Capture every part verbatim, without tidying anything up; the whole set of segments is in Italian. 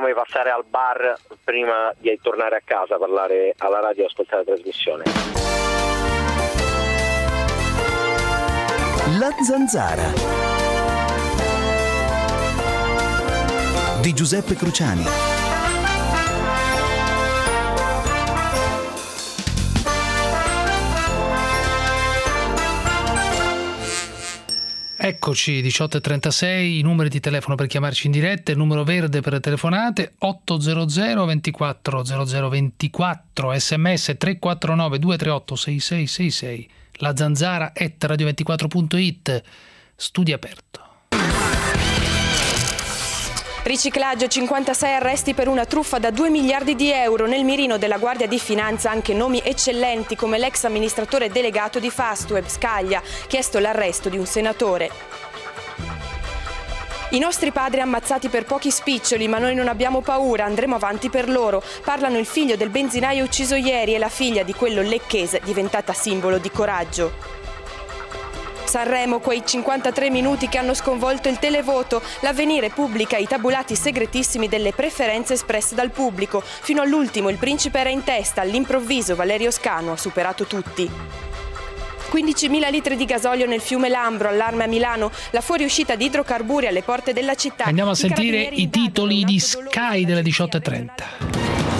come passare al bar prima di tornare a casa, parlare alla radio e ascoltare la trasmissione. La Zanzara di Giuseppe Cruciani. Eccoci, diciotto e trentasei, i numeri di telefono per chiamarci in diretta, il numero verde per le telefonate ottocento ventiquattro zero zero ventiquattro, sms tre quattro nove due tre otto sei sei sei sei, la zanzara at radio ventiquattro punto it, studio aperto. Riciclaggio, cinquantasei arresti per una truffa da due miliardi di euro. Nel mirino della Guardia di Finanza anche nomi eccellenti come l'ex amministratore delegato di Fastweb, Scaglia, chiesto l'arresto di un senatore. I nostri padri ammazzati per pochi spiccioli, ma noi non abbiamo paura, andremo avanti per loro. Parlano il figlio del benzinaio ucciso ieri e la figlia di quello lecchese diventata simbolo di coraggio. Sanremo, quei cinquantatré minuti che hanno sconvolto il televoto. L'Avvenire pubblica i tabulati segretissimi delle preferenze espresse dal pubblico. Fino all'ultimo il principe era in testa, all'improvviso Valerio Scanu ha superato tutti. quindicimila litri di gasolio nel fiume Lambro, allarme a Milano, la fuoriuscita di idrocarburi alle porte della città. Andiamo a sentire i titoli di Sky delle diciotto e trenta.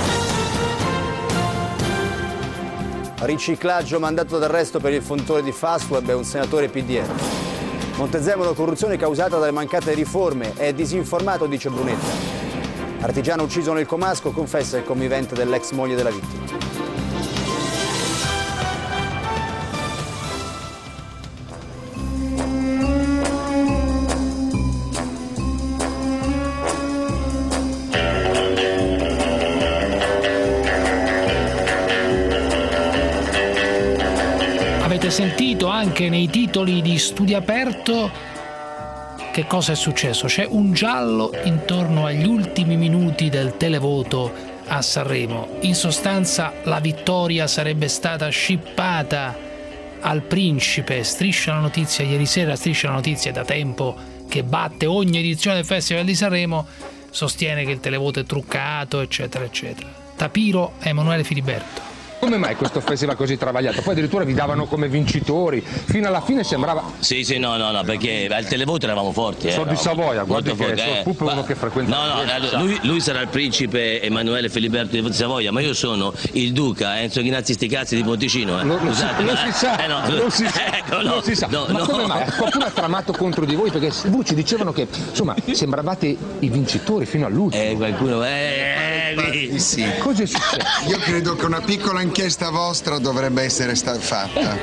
Riciclaggio, mandato d'arresto per il fondatore di Fastweb e un senatore P D R. Montezemolo, corruzione causata dalle mancate riforme. È disinformato, dice Brunetta. Artigiano ucciso nel Comasco, confessa il convivente dell'ex moglie della vittima. Avete sentito anche nei titoli di Studio Aperto che cosa è successo? C'è un giallo intorno agli ultimi minuti del televoto a Sanremo. In sostanza la vittoria sarebbe stata scippata al principe. Striscia la notizia ieri sera, Striscia la notizia da tempo che batte ogni edizione del Festival di Sanremo, sostiene che il televoto è truccato, eccetera eccetera. Tapiro a Emanuele Filiberto. Come mai questo festival così travagliato? Poi addirittura vi davano come vincitori, fino alla fine sembrava... Sì, sì, no, no, no, perché al televoto eravamo forti. Eh, sono di Savoia, guardi che forti, sono eh, Pupo è uno che frequenta... No, no, allora, lui, lui sarà il principe Emanuele Filiberto di Savoia, ma io sono il duca Enzo Ghinazzi Sticazzi di Ponticino. Eh. Non, non, Scusate, si, non ma, si sa, eh, no, non si sa, ecco, no, non si sa. No, ma no. come mai? Qualcuno ha tramato contro di voi? Perché voi ci dicevano che, insomma, sembravate i vincitori fino all'ultimo. Eh, qualcuno... Eh, eh, sì. Cosa è successo? Io credo che una piccola inchiesta vostra dovrebbe essere stata fatta.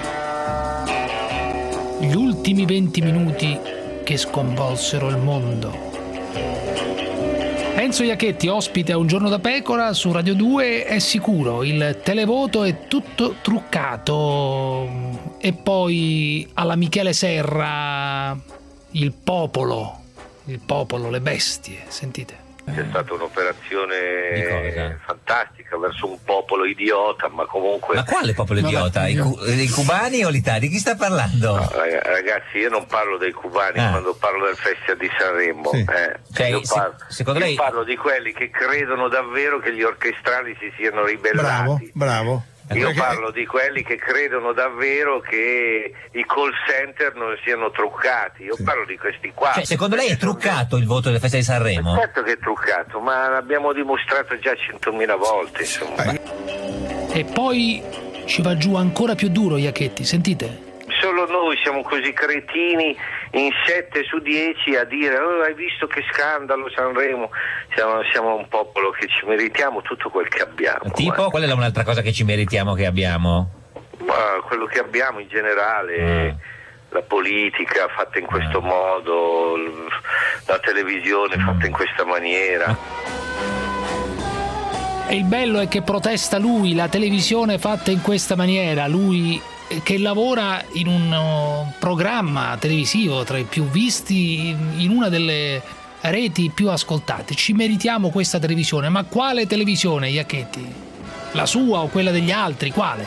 Gli ultimi venti minuti che sconvolsero il mondo. Enzo Iacchetti, ospite a Un Giorno da Pecora su Radio due, è sicuro, il televoto è tutto truccato. E poi alla Michele Serra, il popolo, il popolo, le bestie, sentite. C'è stata un'operazione fantastica verso un popolo idiota, ma comunque... Ma quale popolo idiota? Ma... I, cu- I cubani o l'Italia? Di chi sta parlando? No, ragazzi, io non parlo dei cubani ah. quando parlo del Festival di Sanremo. Sì. Eh. Cioè, io parlo, secondo io lei... parlo di quelli che credono davvero che gli orchestrali si siano ribellati. Bravo, bravo. Io parlo di quelli che credono davvero che i call center non siano truccati. Io sì. parlo di questi qua. Cioè, secondo lei è truccato il voto del Festival di Sanremo? Certo che è truccato, ma l'abbiamo dimostrato già centomila volte, insomma. E poi ci va giù ancora più duro, Iacchetti, sentite. Solo noi siamo così cretini in sette su dieci a dire oh, hai visto che scandalo Sanremo. Siamo, siamo un popolo che ci meritiamo tutto quel che abbiamo. Tipo, eh. qual è un'altra cosa che ci meritiamo che abbiamo? Ma quello che abbiamo in generale, mm. la politica fatta in questo mm. modo, la televisione mm. fatta in questa maniera. E il bello è che protesta lui, la televisione fatta in questa maniera, lui che lavora in un programma televisivo tra i più visti, in una delle reti più ascoltate. Ci meritiamo questa televisione, ma quale televisione, Iacchetti? La sua o quella degli altri? Quale?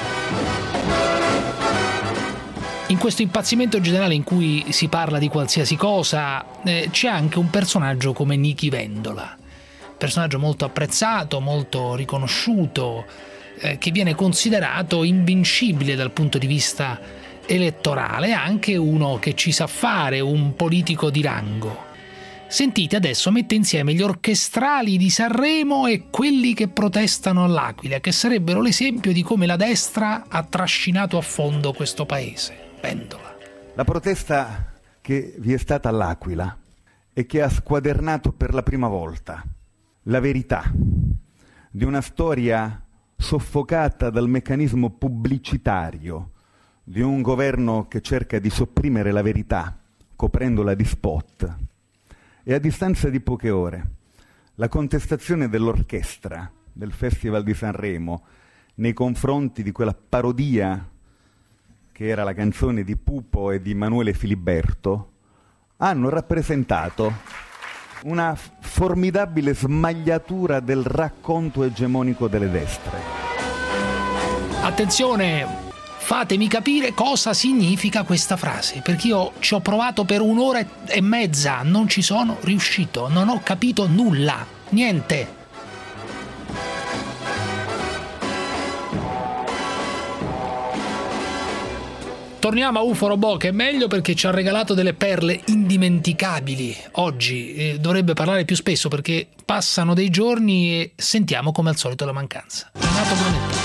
In questo impazzimento generale in cui si parla di qualsiasi cosa, eh, c'è anche un personaggio come Nichi Vendola. personaggio molto apprezzato, molto riconosciuto, eh, che viene considerato invincibile dal punto di vista elettorale, anche uno che ci sa fare, un politico di rango. Sentite, adesso mette insieme gli orchestrali di Sanremo e quelli che protestano all'Aquila, che sarebbero l'esempio di come la destra ha trascinato a fondo questo paese. Vendola. La protesta che vi è stata all'Aquila e che ha squadernato per la prima volta la verità di una storia soffocata dal meccanismo pubblicitario di un governo che cerca di sopprimere la verità coprendola di spot. E a distanza di poche ore la contestazione dell'orchestra del Festival di Sanremo nei confronti di quella parodia che era la canzone di Pupo e di Emanuele Filiberto hanno rappresentato una formidabile smagliatura del racconto egemonico delle destre. Attenzione! Fatemi capire cosa significa questa frase, perché io ci ho provato per un'ora e mezza, non ci sono riuscito, non ho capito nulla, niente. Torniamo a U F O Robot, che è meglio perché ci ha regalato delle perle indimenticabili oggi. Eh, dovrebbe parlare più spesso perché passano dei giorni e sentiamo come al solito la mancanza. Renato Brunetta.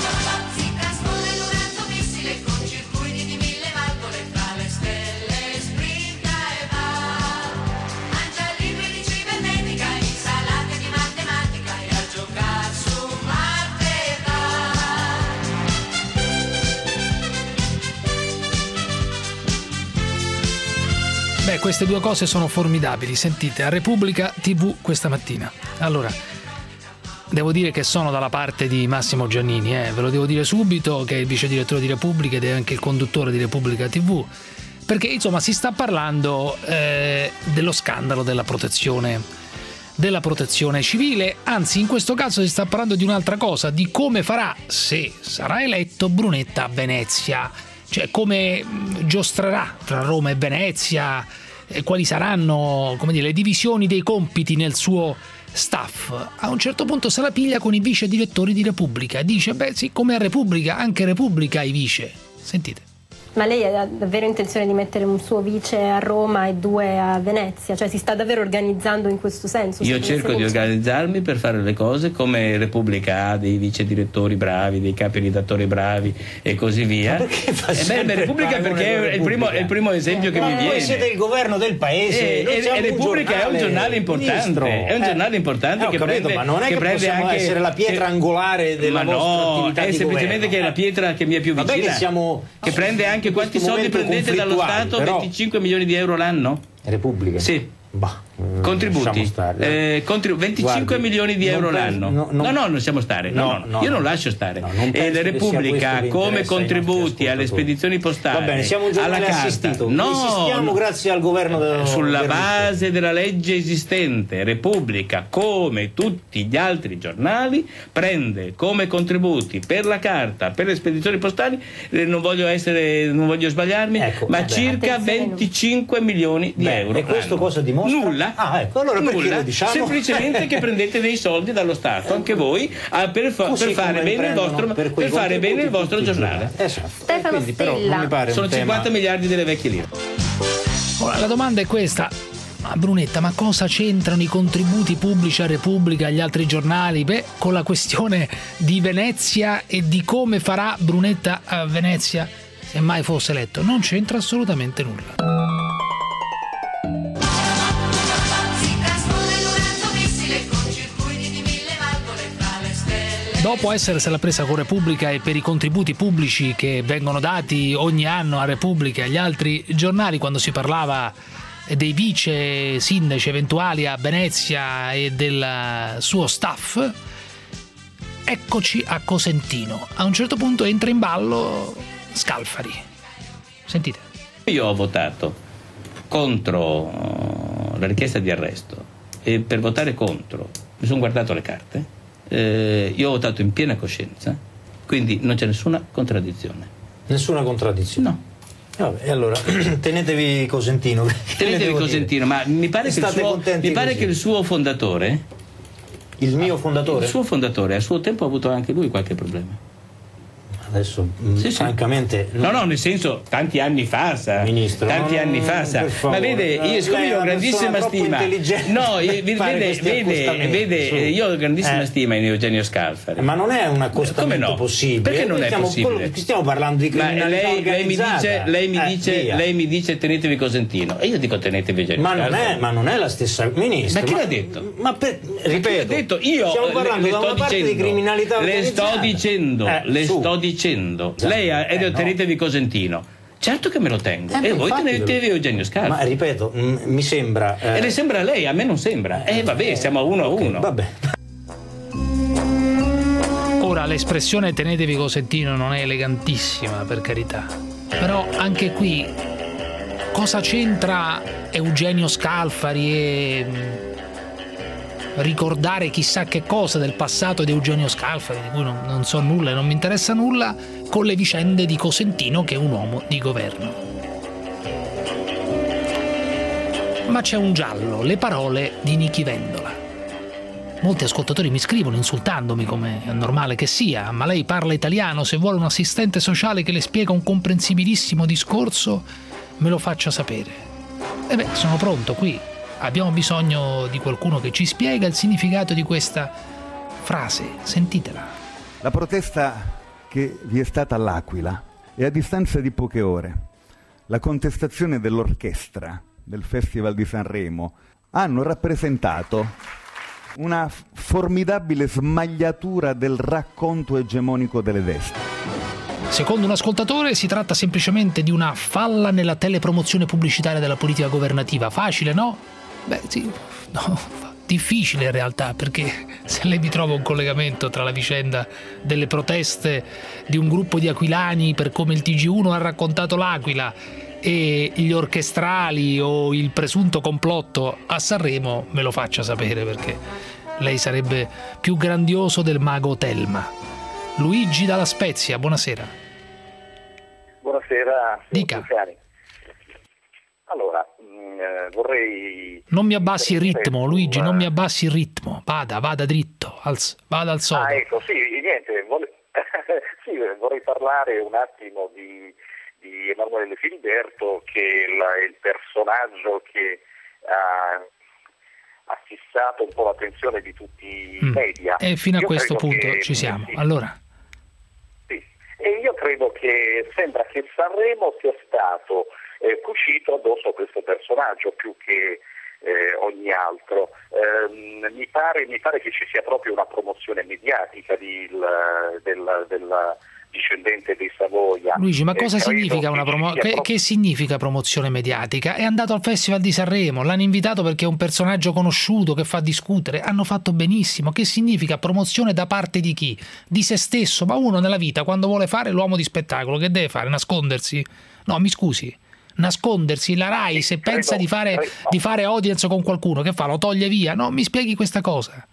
Beh, queste due cose sono formidabili, sentite, a Repubblica tivù questa mattina. Allora, devo dire che sono dalla parte di Massimo Giannini, eh, ve lo devo dire subito, che è il vice direttore di Repubblica ed è anche il conduttore di Repubblica tivù, perché insomma si sta parlando eh, dello scandalo della protezione, della protezione civile, anzi in questo caso si sta parlando di un'altra cosa, di come farà, se sarà eletto, Brunetta a Venezia. Cioè come giostrerà tra Roma e Venezia, eh, quali saranno, come dire, le divisioni dei compiti nel suo staff. A un certo punto se la piglia con i vice direttori di Repubblica e dice, beh sì, come a Repubblica, anche Repubblica ha i vice. Sentite. Ma lei ha davvero intenzione di mettere un suo vice a Roma e due a Venezia? Cioè si sta davvero organizzando in questo senso? Io cerco di organizzarmi per fare le cose come Repubblica ha dei vice direttori bravi, dei capi redattori bravi e così via. Ma perché fa eh beh, beh, Repubblica perché è il, primo, è il primo esempio che ma mi viene. Voi siete il governo del paese. E, e, e Repubblica è un giornale importante. Ministro. È un giornale importante eh, che capito, prende, ma non è che, che prende possiamo anche essere la pietra angolare della ma vostra no, attività è di semplicemente governo. che è la pietra che mi è più vicina. Vabbè che siamo che prende anche quanti soldi prendete dallo Stato? Però... venticinque milioni di euro l'anno? Repubblica? Sì. Bah, contributi stare, eh, contribu- venticinque Guardi, milioni di euro penso, l'anno no, no, no no lasciamo stare no, no, no, no, io non no, lascio stare no, non e la Repubblica come contributi alle spedizioni postali, va bene, siamo un giornale assistito, no, esistiamo grazie al governo del, sulla del base della legge esistente. Repubblica, come tutti gli altri giornali, prende come contributi per la carta, per le spedizioni postali, eh, non voglio essere non voglio sbagliarmi, ecco, ma circa venticinque milioni di beh, euro e questo l'anno. cosa dimostra? Nulla. Ah, ecco, allora perché Nulla, lo diciamo? Semplicemente che prendete dei soldi dallo Stato, anche voi, a, per, fa, per fare bene il vostro, per per fare bene il vostro giornale. Esatto. Stefano Quindi, però, non mi pare sono un cinquanta tema... miliardi delle vecchie lire. Ora, la domanda è questa. Ma Brunetta, ma cosa c'entrano i contributi pubblici a Repubblica e agli altri giornali? Beh, con la questione di Venezia e di come farà Brunetta a Venezia, se mai fosse eletto. Non c'entra assolutamente nulla. Dopo essersela presa con Repubblica e per i contributi pubblici che vengono dati ogni anno a Repubblica e agli altri giornali, quando si parlava dei vice sindaci eventuali a Venezia e del suo staff, eccoci a Cosentino. A un certo punto entra in ballo Scalfari. Sentite. Io ho votato contro la richiesta di arresto e per votare contro mi sono guardato le carte. Eh, io ho votato in piena coscienza, quindi non c'è nessuna contraddizione. Nessuna contraddizione? No. Vabbè, allora tenetevi Cosentino. Tenetevi Cosentino, dire? Ma mi pare, che il, suo, mi pare che il suo fondatore Il mio fondatore? Il suo fondatore, a suo tempo ha avuto anche lui qualche problema. Adesso, sì, francamente... Sì. No, no, nel senso, tanti anni fa, sa. Ministro, tanti non, anni fa, sa. Ma vede, io siccome io ho grandissima stima... No, io, vede, vede, vede io ho grandissima eh. stima in Eugenio Scalfari. Ma non è un accostamento no? possibile. Perché non Noi è stiamo, possibile? Stiamo parlando di criminalità lei, lei mi dice, lei mi, eh, dice, lei mi dice tenetevi Cosentino. E io dico tenetevi Eugenio ma Scalfari. Non è, ma non è la stessa, Ministro. Ma chi ma, l'ha detto? Ma per, ripeto, ha detto? Io stiamo parlando le, da le una parte dicendo, di criminalità organizzata. Le sto dicendo, eh, le su. sto dicendo. Lei ha eh, tenetevi no. Cosentino. Certo che me lo tengo. Eh, e voi tenetevi Eugenio Scalfari. Ma ripeto, m- mi sembra. Eh... E le sembra a lei, a me non sembra. E eh, vabbè, siamo a uno okay, a uno. Vabbè. Ora l'espressione tenetevi Cosentino non è elegantissima, per carità. Però anche qui cosa c'entra Eugenio Scalfari e ricordare chissà che cosa del passato di Eugenio Scalfari, di cui non, non so nulla e non mi interessa nulla, con le vicende di Cosentino, che è un uomo di governo. Ma c'è un giallo, le parole di Nichi Vendola. Molti ascoltatori mi scrivono insultandomi, come è normale che sia: ma lei parla italiano, se vuole un assistente sociale che le spiega un comprensibilissimo discorso, me lo faccia sapere. E beh, sono pronto qui. Abbiamo bisogno di qualcuno che ci spiega il significato di questa frase. Sentitela. La protesta che vi è stata all'Aquila e a distanza di poche ore la contestazione dell'orchestra del Festival di Sanremo hanno rappresentato una formidabile smagliatura del racconto egemonico delle destre. Secondo un ascoltatore si tratta semplicemente di una falla nella telepromozione pubblicitaria della politica governativa. Facile, no? Beh, sì, no, difficile in realtà, perché se lei mi trova un collegamento tra la vicenda delle proteste di un gruppo di aquilani per come il T G uno ha raccontato l'Aquila e gli orchestrali o il presunto complotto a Sanremo, me lo faccia sapere, perché lei sarebbe più grandioso del mago Telma. Luigi dalla Spezia, buonasera. Buonasera. Dica. Allora, mh, vorrei... Non mi abbassi il ritmo, Luigi, non mi abbassi il ritmo. Vada, vada dritto, al, vada al sodo. Ah, ecco, sì, niente, vole... sì, vorrei parlare un attimo di, di Emanuele Filiberto, che è, la, è il personaggio che ha, ha fissato un po' l'attenzione di tutti i mm. media. E fino a io questo punto che, ci siamo. Sì, allora... Sì. E io credo che sembra che Sanremo sia stato eh, cucito addosso a questo personaggio più che eh, ogni altro. Eh, mi pare, mi pare che ci sia proprio una promozione mediatica di, il, del, del discendente dei Savoia. Luigi, ma cosa eh, significa una promo- che, pro- che significa promozione mediatica? È andato al Festival di Sanremo, l'hanno invitato perché è un personaggio conosciuto che fa discutere, hanno fatto benissimo. Che significa promozione da parte di chi? Di se stesso. Ma uno nella vita, quando vuole fare l'uomo di spettacolo, che deve fare? Nascondersi? No, mi scusi. Nascondersi, la Rai, se pensa di fare, di fare audience con qualcuno, che fa? Lo toglie via? No, mi spieghi questa cosa.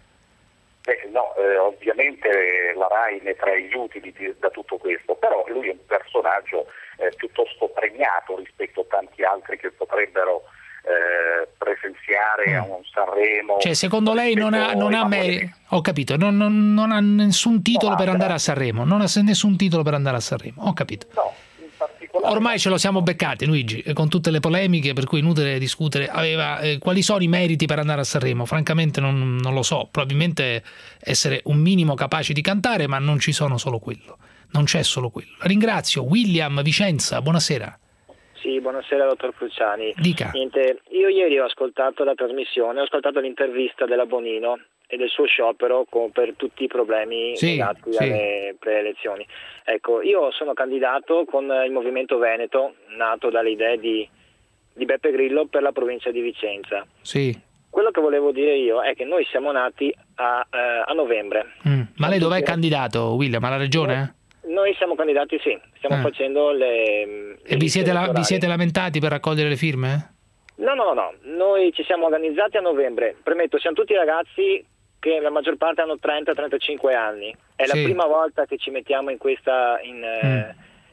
Eh, no, eh, ovviamente la Rai ne trae gli utili di, da tutto questo, però lui è un personaggio eh, piuttosto premiato rispetto a tanti altri che potrebbero eh, presenziare mm. a un Sanremo. Cioè, secondo lei non ha, non ha mer- ho capito, non, non, non ha nessun titolo no, per andare a Sanremo, non ha nessun titolo per andare a Sanremo, ho capito. No. Ormai ce lo siamo beccati, Luigi, con tutte le polemiche, per cui è inutile discutere. Aveva, eh, quali sono i meriti per andare a Sanremo? Francamente non, non lo so, probabilmente essere un minimo capaci di cantare, ma non ci sono solo quello, non c'è solo quello. Ringrazio. William, Vicenza, buonasera. Sì, buonasera dottor Cruciani. Dica. Niente, io ieri ho ascoltato la trasmissione, ho ascoltato l'intervista della Bonino e del suo sciopero con, per tutti i problemi sì, legati sì. alle preelezioni. Ecco, io sono candidato con il Movimento Veneto, nato dalle idee di, di Beppe Grillo per la provincia di Vicenza. Sì. Quello che volevo dire io è che noi siamo nati a, eh, a novembre. Mm. Ma lei dov'è candidato, William? Alla regione? Noi, noi siamo candidati, sì, stiamo ah. facendo le... le e vi siete, la, vi siete lamentati per raccogliere le firme? No, no, no, no, noi ci siamo organizzati a novembre. Premetto, siamo tutti ragazzi che la maggior parte hanno trenta trentacinque anni. È sì. la prima volta che ci mettiamo in questa in, mm.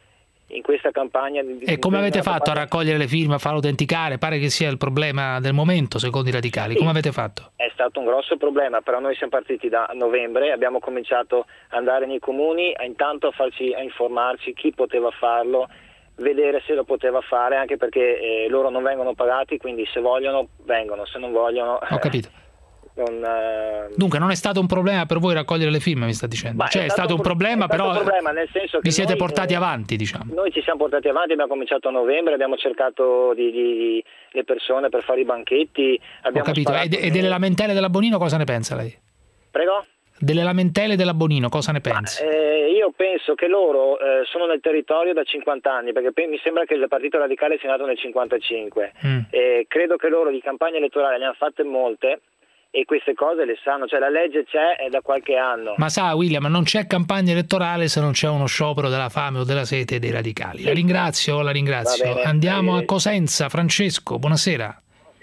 in questa campagna. Di, e come avete fatto a raccogliere le firme, a farlo autenticare? Pare che sia il problema del momento, secondo i radicali. Sì, come avete fatto? È stato un grosso problema, però noi siamo partiti da novembre, abbiamo cominciato ad andare nei comuni, a intanto a, farci, a informarci chi poteva farlo, vedere se lo poteva fare, anche perché eh, loro non vengono pagati, quindi se vogliono vengono, se non vogliono... Ho capito. Non, eh... Dunque non è stato un problema per voi raccogliere le firme, mi sta dicendo? Ma cioè è stato, è stato un problema, però un problema, nel senso che vi siete noi, portati eh, avanti, diciamo. Noi ci siamo portati avanti, abbiamo cominciato a novembre, abbiamo cercato di, di, le persone per fare i banchetti. Abbiamo Ho capito, e, de- e delle lamentele della Bonino cosa ne pensa lei? Prego? Delle lamentele della Bonino cosa ne pensa? Ma, eh, io penso che loro eh, sono nel territorio da cinquanta anni, perché pe- mi sembra che il Partito Radicale sia nato nel cinquantacinque. Mm. Eh, credo che loro di campagna elettorale ne hanno fatte molte, e queste cose le sanno, cioè la legge c'è è da qualche anno. Ma sa William, non c'è campagna elettorale se non c'è uno sciopero della fame o della sete dei radicali. La ringrazio, la ringrazio. Andiamo a Cosenza. Francesco, buonasera.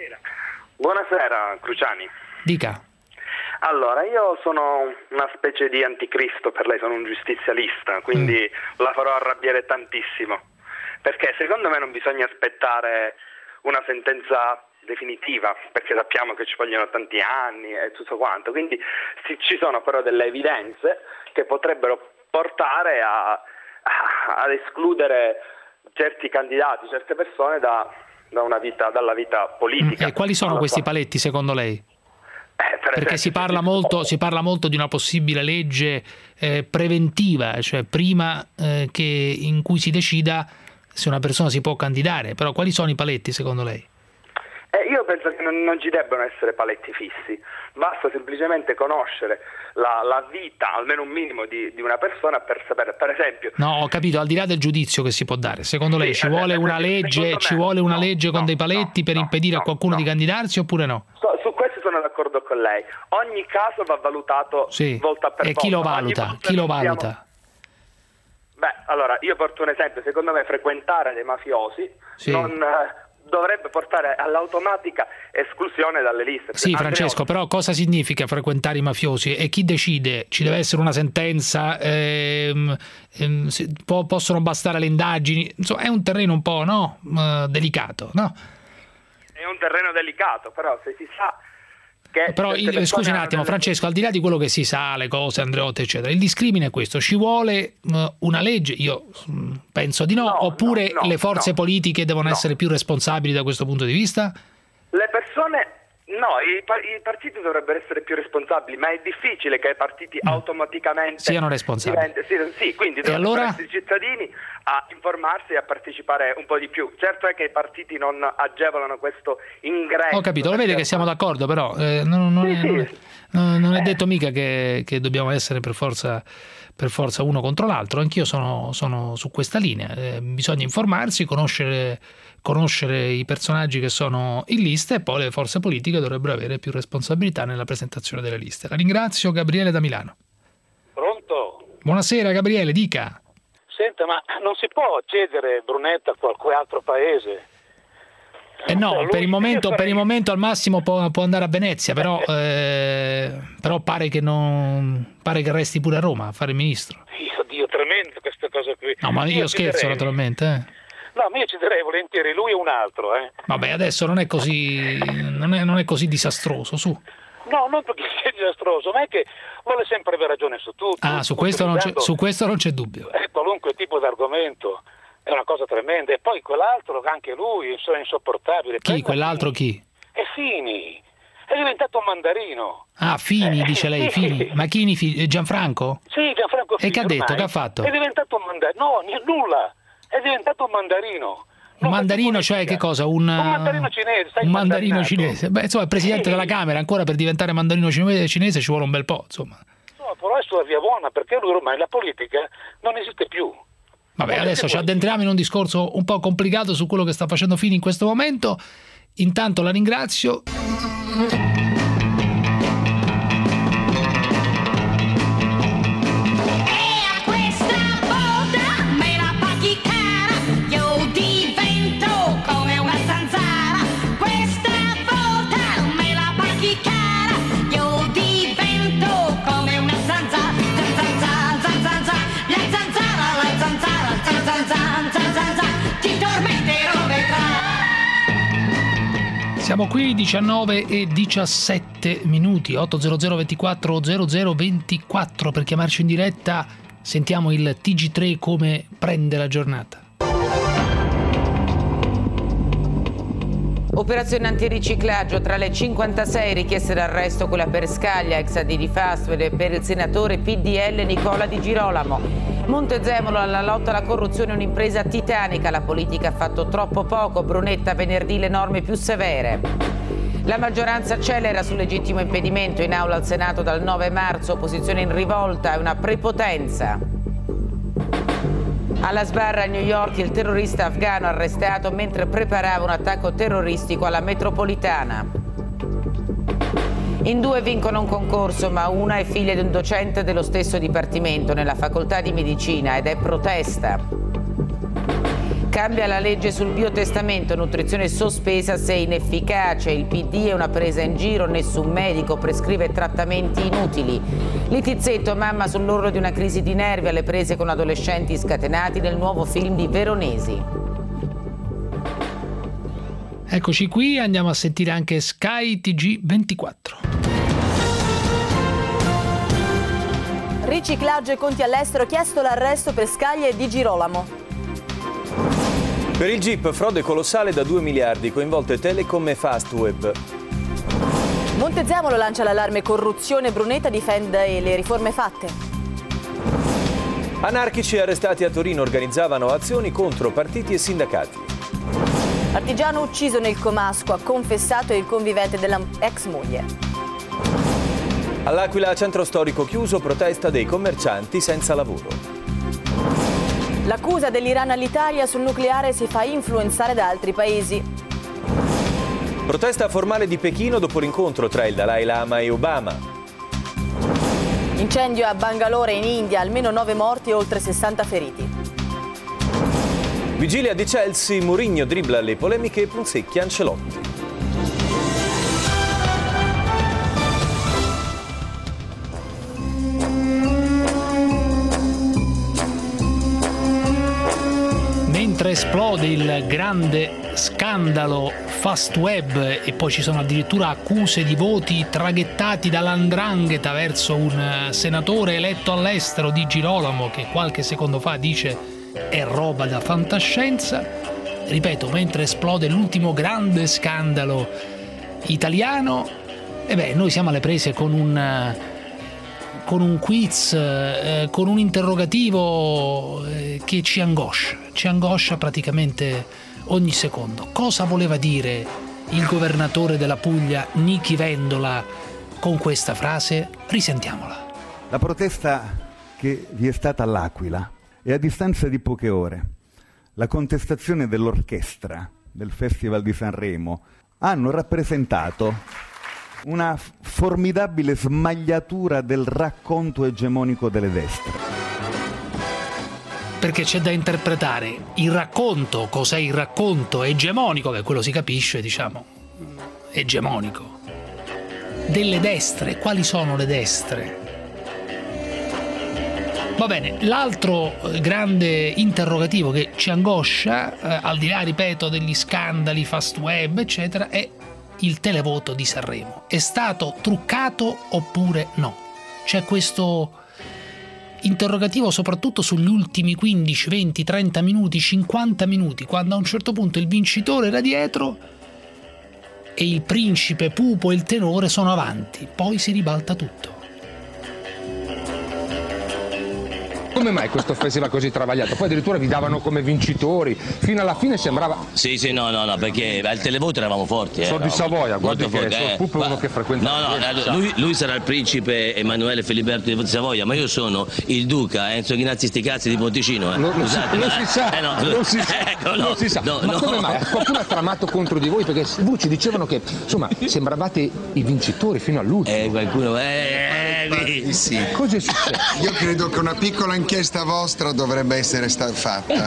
Buonasera Cruciani. Dica. Allora, io sono una specie di anticristo per lei, sono un giustizialista, quindi mm. la farò arrabbiare tantissimo, perché secondo me non bisogna aspettare una sentenza definitiva, perché sappiamo che ci vogliono tanti anni e tutto quanto, quindi sì, ci sono però delle evidenze che potrebbero portare a, a, ad escludere certi candidati, certe persone da, da una vita, dalla vita politica. E quali sono questi paletti secondo lei? Eh, per Perché esempio, si parla molto, si parla molto di una possibile legge eh, preventiva, cioè prima eh, che in cui si decida se una persona si può candidare, però quali sono i paletti secondo lei? Eh, io penso che non, non ci debbano essere paletti fissi, basta semplicemente conoscere la, la vita, almeno un minimo di, di una persona per sapere, per esempio... No, ho capito, al di là del giudizio che si può dare, secondo lei sì, ci vuole una legge, me, ci vuole una no, legge con no, dei paletti no, per impedire no, a qualcuno no. di candidarsi oppure no? So, su questo sono d'accordo con lei, ogni caso va valutato sì. volta per volta. E chi lo valuta? Chi lo valuta? Beh, allora, io porto un esempio, secondo me frequentare dei mafiosi sì. non... Eh, dovrebbe portare all'automatica esclusione dalle liste. Sì, Francesco, però cosa significa frequentare i mafiosi? E chi decide? Ci deve essere una sentenza? Ehm, ehm, può, possono bastare le indagini? Insomma, è un terreno un po' no? Uh, delicato, no? È un terreno delicato, però se si sa che... Però, il, scusi un attimo, Francesco, al di là di quello che si sa, le cose, Andreotti, eccetera, il discrimine è questo. Ci vuole uh, una legge? Io mh, penso di no. no oppure no, no, le forze no, politiche devono no. essere più responsabili da questo punto di vista? Le persone... No, i, i partiti dovrebbero essere più responsabili, ma è difficile che i partiti mm. automaticamente siano responsabili. Diventi, sì, sì, quindi devono allora... essere i cittadini a informarsi e a partecipare un po' di più. Certo è che i partiti non agevolano questo ingresso. Ho capito, lo vede che siamo d'accordo, però eh, non, non, sì, è, sì. non, è, non, non è detto mica che, che dobbiamo essere per forza, per forza uno contro l'altro. Anch'io sono, sono su questa linea. Eh, bisogna informarsi, conoscere... conoscere i personaggi che sono in lista e poi le forze politiche dovrebbero avere più responsabilità nella presentazione delle liste. La ringrazio, Gabriele da Milano. Pronto? Buonasera Gabriele, dica. Senta, ma non si può cedere Brunetta a qualche altro paese? Eh no, cioè, per, il momento, per il momento al massimo può, può andare a Venezia, però, eh, però pare che non pare che resti pure a Roma a fare il ministro. Io, Dio, tremendo questa cosa qui. No, ma io, io scherzo direi... naturalmente, eh. No, ma io ci direi volentieri lui e un altro, eh. Vabbè, adesso non è così non è, non è così disastroso, su. No, non perché sia disastroso, ma è che vuole sempre avere ragione su tutto. Ah, su questo, non c'è, su questo non c'è dubbio. Eh, qualunque tipo di argomento è una cosa tremenda. E poi quell'altro, anche lui, è insopportabile. Chi? Quell'altro chi? È Fini. È diventato un mandarino. Ah, Fini, eh, dice lei, sì. Fini. Ma Chini, Gianfranco? Sì, Gianfranco Fini. E che ha detto? Ormai Che ha fatto? È diventato un mandarino. No, nulla. È diventato un mandarino. Un mandarino, cioè che cosa? Un, un mandarino cinese. Un mandarino cinese. Beh, insomma, il presidente sì. della Camera, ancora per diventare mandarino cinese ci vuole un bel po', insomma. No, però è sulla via buona, perché lui ormai la politica non esiste più. Vabbè, non adesso ci addentriamo in un discorso un po' complicato su quello che sta facendo Fini in questo momento. Intanto la ringrazio. Zanzara, la zanzara, la zanzara, zanzara. Siamo qui diciannove e diciassette minuti, otto zero zero ventiquattro zero zero ventiquattro per chiamarci in diretta. Sentiamo il T G tre come prende la giornata. Operazione antiriciclaggio, tra le cinquantasei richieste d'arresto quella per Scaglia, ex A D di Fastweb, e per il senatore P D L Nicola Di Girolamo. Montezemolo, alla lotta alla corruzione è un'impresa titanica, la politica ha fatto troppo poco, Brunetta venerdì le norme più severe. La maggioranza accelera sul legittimo impedimento, in aula al Senato dal nove marzo, opposizione in rivolta, è una prepotenza. Alla sbarra a New York il terrorista afgano arrestato mentre preparava un attacco terroristico alla metropolitana. In due vincono un concorso, ma una è figlia di un docente dello stesso dipartimento nella facoltà di medicina ed è protesta. Cambia la legge sul biotestamento, nutrizione sospesa se inefficace, il P D è una presa in giro, nessun medico prescrive trattamenti inutili. Littizzetto, mamma sull'orlo di una crisi di nervi alle prese con adolescenti scatenati nel nuovo film di Veronesi. Eccoci qui, andiamo a sentire anche Sky T G ventiquattro. Riciclaggio e conti all'estero, chiesto l'arresto per Scaglia e Di Girolamo. Per il G I P frode colossale da due miliardi, coinvolte Telecom e Fastweb. Montezemolo lancia l'allarme corruzione, Brunetta difende le riforme fatte. Anarchici arrestati a Torino organizzavano azioni contro partiti e sindacati. Artigiano ucciso nel Comasco, ha confessato il convivente della ex moglie. All'Aquila, centro storico chiuso, protesta dei commercianti senza lavoro. L'accusa dell'Iran all'Italia sul nucleare si fa influenzare da altri paesi. Protesta formale di Pechino dopo l'incontro tra il Dalai Lama e Obama. Incendio a Bangalore in India, almeno nove morti e oltre sessanta feriti. Vigilia di Chelsea, Mourinho dribbla le polemiche e punzecchia Ancelotti. Mentre esplode il grande scandalo Fastweb e poi ci sono addirittura accuse di voti traghettati dall'Andrangheta verso un senatore eletto all'estero, Di Girolamo, che qualche secondo fa dice è roba da fantascienza. Ripeto, mentre esplode l'ultimo grande scandalo italiano, e beh, noi siamo alle prese con un con un quiz, eh, con un interrogativo eh, che ci angoscia, ci angoscia praticamente ogni secondo. Cosa voleva dire il governatore della Puglia, Nichi Vendola, con questa frase? Risentiamola. La protesta che vi è stata all'Aquila e a distanza di poche ore la contestazione dell'orchestra del Festival di Sanremo hanno rappresentato una formidabile smagliatura del racconto egemonico delle destre. Perché c'è da interpretare il racconto, cos'è il racconto egemonico, che quello si capisce, diciamo, egemonico, delle destre. Quali sono le destre? Va bene, l'altro grande interrogativo che ci angoscia, eh, al di là, ripeto, degli scandali, Fastweb, eccetera, è il televoto di Sanremo. È stato truccato oppure no? C'è questo interrogativo soprattutto sugli ultimi quindici, venti, trenta minuti, cinquanta minuti, quando a un certo punto il vincitore era dietro e il principe, Pupo e il tenore sono avanti, poi si ribalta tutto. Come mai questo festival così travagliato? Poi addirittura vi davano come vincitori, fino alla fine sembrava... Sì, sì, no, no, no, perché al televoto eravamo forti. Eh, sono di Savoia, guardi che forti, eh. Pupo è uno che frequenta... No, no, lui, lui sarà il principe Emanuele Filiberto di Savoia, ma io sono il duca Enzo Ghinazzi Sticazzi di Monticino. Eh. Non, non, Scusate, si, non ma, si sa, eh, no, non si sa, ecco, no, non si sa. No, ma no. come mai? Qualcuno ha tramato contro di voi? Perché le voci dicevano che, insomma, sembravate i vincitori fino all'ultimo. Eh, qualcuno... Eh, eh, sì. Cosa è successo? Io credo che una piccola inchiesta vostra dovrebbe essere stata fatta.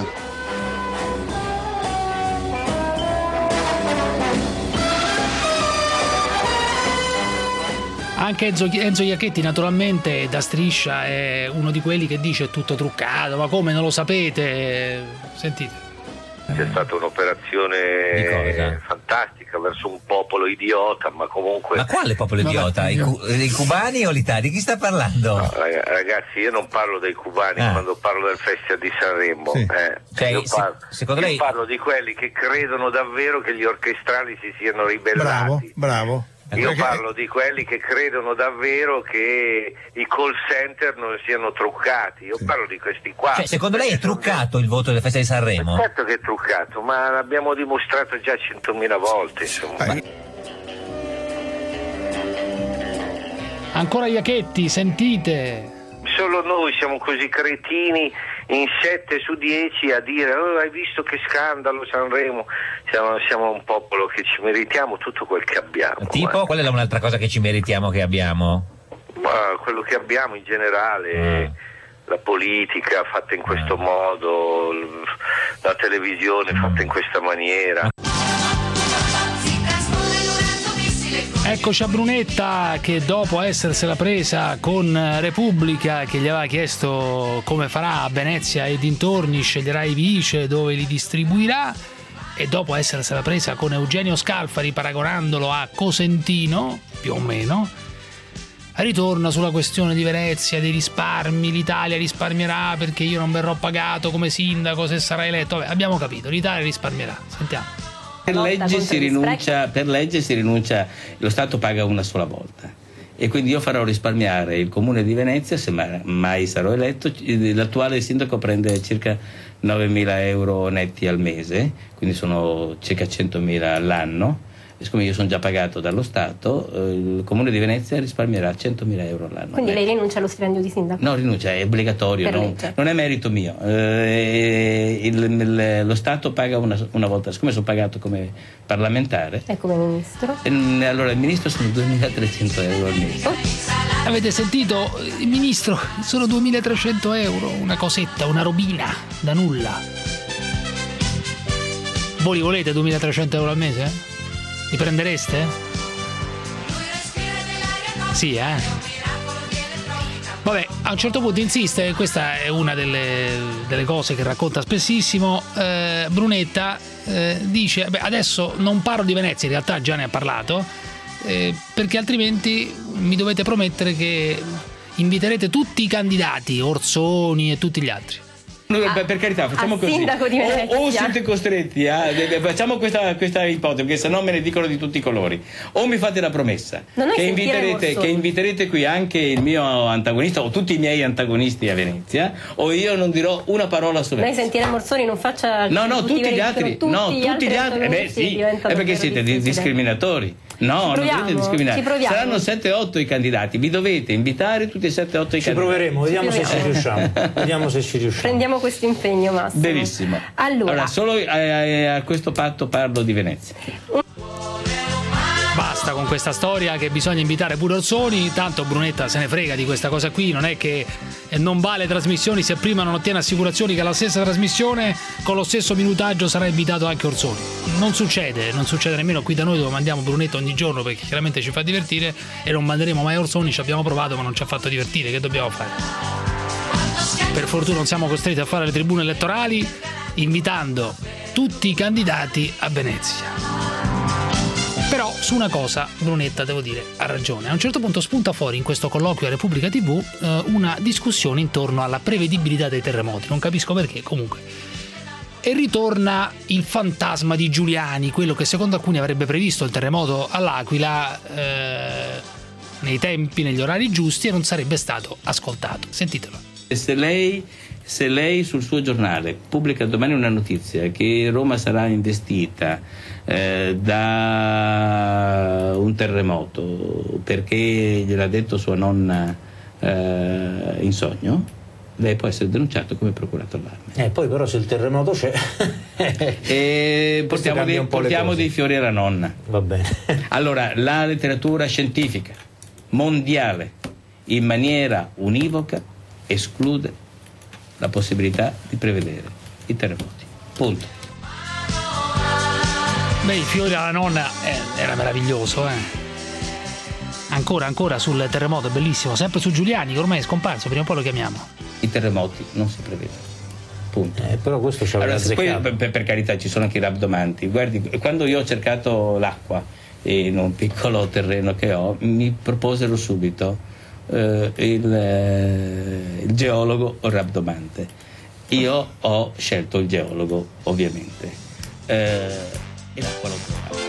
Anche Enzo, Enzo Iacchetti naturalmente da Striscia è uno di quelli che dice è tutto truccato, ma come, non lo sapete? Sentite. C'è stata un'operazione fantastica, cronaca verso un popolo idiota, ma comunque... Ma quale popolo idiota? I, cu- i cubani o l'Italia? Di chi sta parlando? No, ragazzi, io non parlo dei cubani Ah. quando parlo del Festival di Sanremo. Sì. eh. Cioè, io se- parlo, secondo io lei- parlo di quelli che credono davvero che gli orchestrali si siano ribellati. Bravo, bravo. Io Perché- parlo di quelli che credono davvero che i call center non siano truccati. Io parlo di questi qua. Cioè, secondo lei è truccato il voto del Festival di Sanremo? Certo che è truccato, ma l'abbiamo dimostrato già centomila volte, insomma. Ancora Iacchetti, sentite. Solo noi siamo così cretini in sette su dieci a dire oh, hai visto che scandalo Sanremo. Siamo, siamo un popolo che ci meritiamo tutto quel che abbiamo. Tipo, eh. qual è un'altra cosa che ci meritiamo che abbiamo? Ma quello che abbiamo in generale, la politica fatta in questo modo, l- la televisione fatta in questa maniera. Eccoci a Brunetta che dopo essersela presa con Repubblica, che gli aveva chiesto come farà a Venezia e dintorni, sceglierà i vice, dove li distribuirà, e dopo essersela presa con Eugenio Scalfari paragonandolo a Cosentino, più o meno, ritorna sulla questione di Venezia, dei risparmi. L'Italia risparmierà perché io non verrò pagato come sindaco se sarà eletto. Vabbè, abbiamo capito, l'Italia risparmierà. Sentiamo. Per legge si rinuncia, per legge si rinuncia, lo Stato paga una sola volta e quindi io farò risparmiare il Comune di Venezia se mai, mai sarò eletto. L'attuale sindaco prende circa novemila euro netti al mese, quindi sono circa centomila all'anno. E siccome io sono già pagato dallo Stato, eh, il Comune di Venezia risparmierà centomila euro all'anno. Quindi lei rinuncia allo stipendio di sindaco? No, rinuncia, è obbligatorio, Per non, legge. non è merito mio. Eh, il- il- lo Stato paga una, una volta, siccome sono pagato come parlamentare, E come ministro? e, allora il ministro sono duemilatrecento euro al mese. Avete sentito? Il ministro, sono duemilatrecento euro, una cosetta, una robina, da nulla. Voi li volete duemilatrecento euro al mese? Li prendereste? Sì, eh? Vabbè, a un certo punto insiste, questa è una delle, delle cose che racconta spessissimo, eh, Brunetta eh, dice, beh, adesso non parlo di Venezia, in realtà già ne ha parlato, eh, perché altrimenti mi dovete promettere che inviterete tutti i candidati, Orsoni e tutti gli altri. No, per, per carità, facciamo a così. sindaco di Venezia. O, o siete costretti a. Facciamo questa, questa ipotesi, perché se no me ne dicono di tutti i colori. O mi fate la promessa Non che noi inviterete, sentiremo che inviterete qui anche il mio antagonista o tutti i miei antagonisti a Venezia, o io non dirò una parola su Lei Venezia. sentire Morsoni non faccia. No, no, tutti gli altri. Tutti No, gli tutti altri gli altri. Eh beh, antagonisti sì, diventano è perché davvero siete di- difficili. discriminatori. No, non proviamo, dovete discriminare. ci proviamo. Saranno sette otto i candidati, vi dovete invitare tutti e sette otto i Ci candidati. proveremo, vediamo se ci proviamo. riusciamo. Vediamo se ci riusciamo. Prendiamo questo impegno, Massimo. Benissimo. Allora, solo a, a questo patto parlo di Venezia. Basta con questa storia che bisogna invitare pure Orsoni, tanto Brunetta se ne frega di questa cosa qui, non è che non vale trasmissioni se prima non ottiene assicurazioni che alla stessa trasmissione con lo stesso minutaggio sarà invitato anche Orsoni. Non succede, non succede nemmeno qui da noi dove mandiamo Brunetta ogni giorno perché chiaramente ci fa divertire e non manderemo mai Orsoni, ci abbiamo provato ma non ci ha fatto divertire, che dobbiamo fare? Per fortuna non siamo costretti a fare le tribune elettorali invitando tutti i candidati a Venezia. Però su una cosa Brunetta, devo dire, ha ragione. A un certo punto spunta fuori in questo colloquio a Repubblica tivù eh, una discussione intorno alla prevedibilità dei terremoti. Non capisco perché, comunque. E ritorna il fantasma di Giuliani, quello che secondo alcuni avrebbe previsto il terremoto all'Aquila eh, nei tempi, negli orari giusti e non sarebbe stato ascoltato. Sentitelo. Se lei, se lei sul suo giornale pubblica domani una notizia che Roma sarà investita eh, da un terremoto perché gliel'ha detto sua nonna eh, in sogno, lei può essere denunciato come procurato allarme. Eh, poi però se il terremoto c'è e portiamo, cambia dei, un po' le portiamo cose. dei fiori alla nonna. Va bene. Allora, la letteratura scientifica mondiale in maniera univoca esclude la possibilità di prevedere i terremoti. Punto. Beh, i fiori alla nonna eh, era meraviglioso, eh. Ancora, ancora sul terremoto, bellissimo. Sempre su Giuliani, che ormai è scomparso, prima o poi lo chiamiamo. I terremoti non si prevedono. punto. Eh, però questo ci aveva allora, poi, azzeccato. per, per carità, ci sono anche i rabdomanti. Guardi, quando io ho cercato l'acqua in un piccolo terreno che ho, mi proposero subito eh, il, eh, il geologo o il rabdomante. Io ho scelto il geologo, ovviamente, eh, e l'acqua l'ho trovata.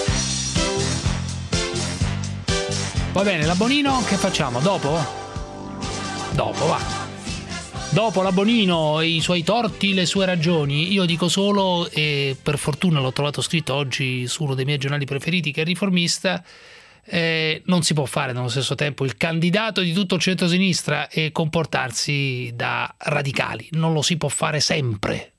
Va bene, la Bonino che facciamo? Dopo? Dopo, va. Dopo la Bonino, i suoi torti, le sue ragioni. Io dico solo, e per fortuna l'ho trovato scritto oggi su uno dei miei giornali preferiti, che è Riformista, eh, non si può fare nello stesso tempo il candidato di tutto il centro-sinistra e comportarsi da radicali. Non lo si può fare sempre.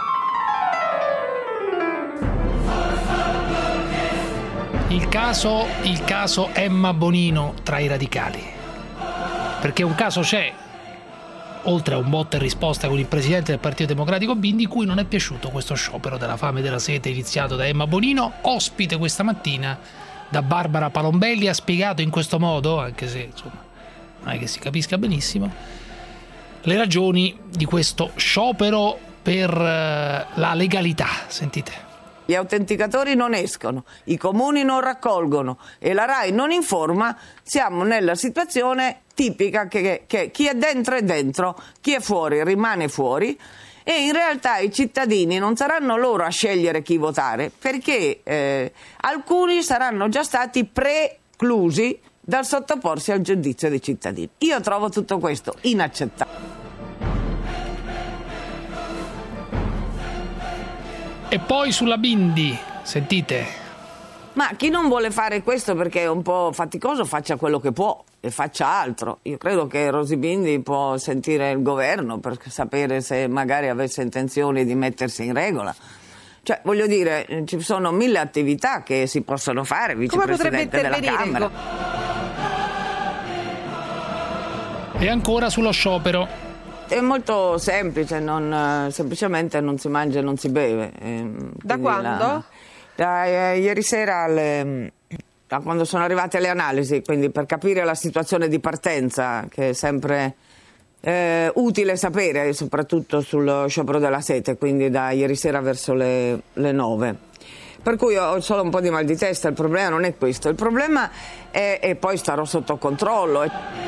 Il caso, il caso Emma Bonino tra i radicali. Perché un caso c'è, oltre a un botta e risposta con il presidente del Partito Democratico Bindi, cui non è piaciuto questo sciopero della fame e della sete iniziato da Emma Bonino, ospite questa mattina da Barbara Palombelli. Ha spiegato in questo modo, anche se insomma non è che si capisca benissimo, le ragioni di questo sciopero per la legalità. Sentite. Gli autenticatori non escono, i comuni non raccolgono e la RAI non informa, siamo nella situazione tipica che, che chi è dentro è dentro, chi è fuori rimane fuori, e in realtà i cittadini non saranno loro a scegliere chi votare, perché eh, alcuni saranno già stati preclusi dal sottoporsi al giudizio dei cittadini. Io trovo tutto questo inaccettabile. E poi sulla Bindi, sentite. Ma chi non vuole fare questo perché è un po' faticoso faccia quello che può e faccia altro. Io credo che Rosy Bindi può sentire il governo per sapere se magari avesse intenzione di mettersi in regola. Cioè, voglio dire, ci sono mille attività che si possono fare, vicepresidente della Camera. E ancora sullo sciopero. È molto semplice, non, semplicemente non si mangia e non si beve. Da quando? La, da eh, ieri sera, alle, da quando sono arrivate le analisi, quindi per capire la situazione di partenza, che è sempre eh, utile sapere, soprattutto sullo sciopero della sete, quindi da ieri sera verso le, le nove. Per cui ho solo un po' di mal di testa, il problema non è questo, il problema è, e poi starò sotto controllo.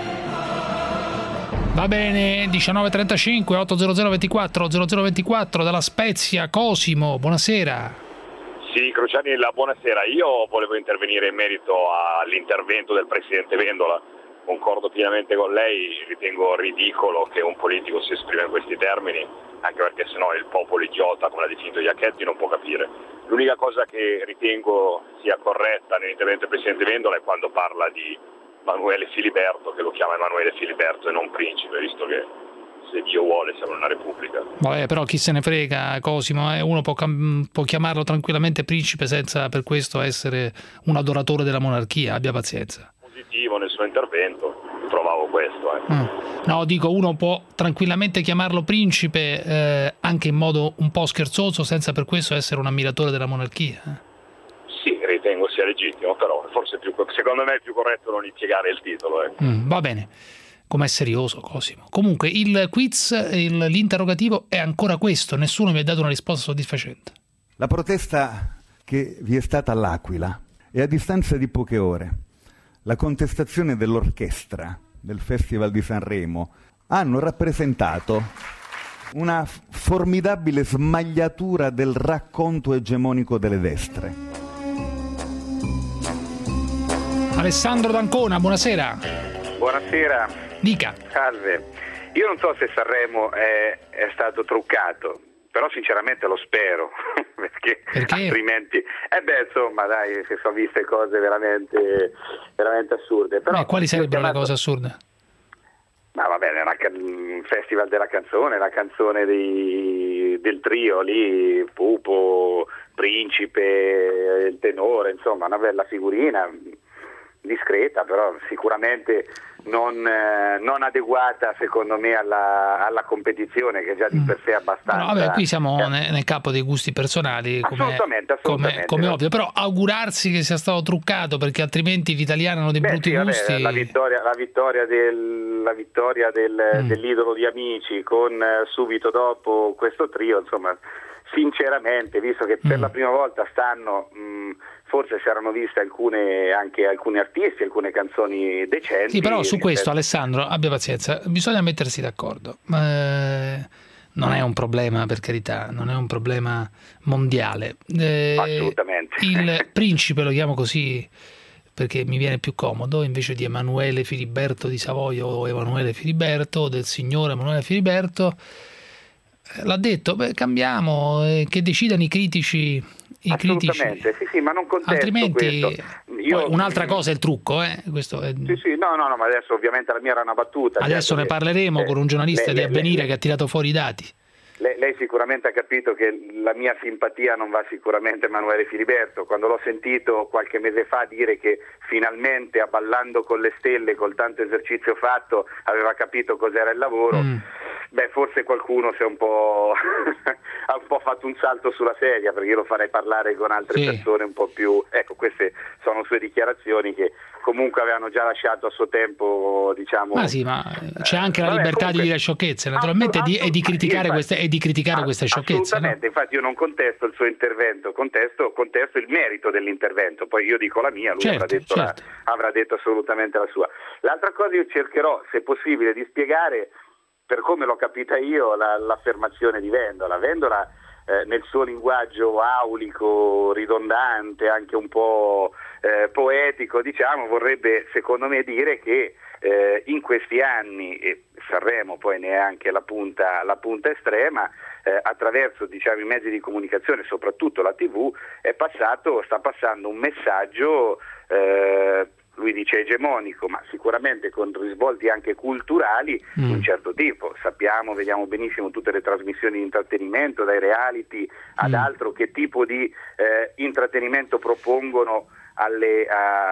Va bene, diciannove e trentacinque, ottocento ventiquattro zero zero ventiquattro dalla Spezia, Cosimo, buonasera. Sì, Cruciani, la buonasera. Io volevo intervenire in merito all'intervento del Presidente Vendola. Concordo pienamente con lei, ritengo ridicolo che un politico si esprima in questi termini, anche perché sennò il popolo idiota, come l'ha definito Iacchetti, non può capire. L'unica cosa che ritengo sia corretta nell'intervento del Presidente Vendola è quando parla di Emanuele Filiberto, che lo chiama Emanuele Filiberto e non principe, visto che se Dio vuole siamo in una repubblica. Vabbè, però chi se ne frega, Cosimo, eh? Uno può, può chiamarlo tranquillamente principe senza per questo essere un adoratore della monarchia, abbia pazienza. Positivo nel suo intervento, trovavo questo. Eh. Mm. No, dico, uno può tranquillamente chiamarlo principe eh, anche in modo un po' scherzoso senza per questo essere un ammiratore della monarchia. Eh. Sì, ritengo sia legittimo, però forse più, secondo me è più corretto non impiegare il titolo. Eh. Mm, va bene, com'è serioso Cosimo. Comunque il quiz, il, l'interrogativo è ancora questo, nessuno mi ha dato una risposta soddisfacente. La protesta che vi è stata all'Aquila e a distanza di poche ore la contestazione dell'orchestra del Festival di Sanremo hanno rappresentato una formidabile smagliatura del racconto egemonico delle destre. Alessandro D'Ancona, buonasera. Buonasera. Dica. Salve. Io non so se Sanremo è, è stato truccato, però sinceramente lo spero, perché, perché? altrimenti... Eh beh, insomma, dai, si sono viste cose veramente, veramente assurde. Però eh, quali sarebbero chiamato... le cose assurde? Ma va bene, un festival della canzone, la canzone di, del trio lì, Pupo, Principe, il tenore, insomma, una bella figurina. discreta, però sicuramente non, eh, non adeguata secondo me alla, alla competizione, che già di per sé è abbastanza. Però, vabbè, qui siamo eh. nel, nel campo dei gusti personali, come, assolutamente, assolutamente. come, come ovvio, però augurarsi che sia stato truccato, perché altrimenti gli italiani hanno dei Beh, brutti sì, gusti. Vabbè, la vittoria, la vittoria, del, la vittoria del, mm. dell'idolo di Amici con eh, subito dopo questo trio, insomma, sinceramente, visto che per mm. la prima volta stanno, mh, forse si erano viste alcune, anche alcuni artisti, alcune canzoni decenti. Sì, però su questo, Alessandro, abbia pazienza, bisogna mettersi d'accordo. Eh, non è un problema, per carità, non è un problema mondiale. Eh, Assolutamente. Il principe, lo chiamo così perché mi viene più comodo, invece di Emanuele Filiberto di Savoia o Emanuele Filiberto, o del signore Emanuele Filiberto, l'ha detto, beh, cambiamo, eh, che decidano i critici. I Assolutamente, critici. Sì, sì, ma non contesto altrimenti questo. Io, un'altra cosa è il trucco, eh? Questo è... Sì, sì, no, no, no, ma adesso ovviamente la mia era una battuta. Adesso certo ne parleremo che, con un giornalista lei, di lei, Avvenire lei, che ha tirato fuori i dati. Lei, lei sicuramente ha capito che la mia simpatia non va sicuramente a Emanuele Filiberto. Quando l'ho sentito qualche mese fa dire che finalmente a Ballando con le Stelle, col tanto esercizio fatto, aveva capito cos'era il lavoro, mm. beh, forse qualcuno si è un po' ha un po' fatto un salto sulla sedia, perché io lo farei parlare con altre sì. persone un po' più, ecco, queste sono sue dichiarazioni che comunque avevano già lasciato a suo tempo, diciamo. Ma sì, ma c'è anche la vabbè, libertà comunque, di dire sciocchezze, naturalmente, assolut- e di criticare infatti, queste e di criticare ass- queste sciocchezze. Assolutamente, no? Infatti io non contesto il suo intervento, contesto, contesto il merito dell'intervento, poi io dico la mia, lui certo, avrà, detto certo. la, avrà detto assolutamente la sua. L'altra cosa io cercherò, se possibile, di spiegare, per come l'ho capita io, la, l'affermazione di Vendola. Vendola eh, nel suo linguaggio aulico, ridondante, anche un po' eh, poetico, diciamo, vorrebbe secondo me dire che eh, in questi anni, e Sanremo poi ne è anche la punta, la punta estrema, eh, attraverso diciamo, i mezzi di comunicazione, soprattutto la tivù, è passato, sta passando un messaggio eh, lui dice egemonico, ma sicuramente con risvolti anche culturali mm. di un certo tipo. Sappiamo, vediamo benissimo tutte le trasmissioni di intrattenimento, dai reality ad mm. altro, che tipo di eh, intrattenimento propongono alle,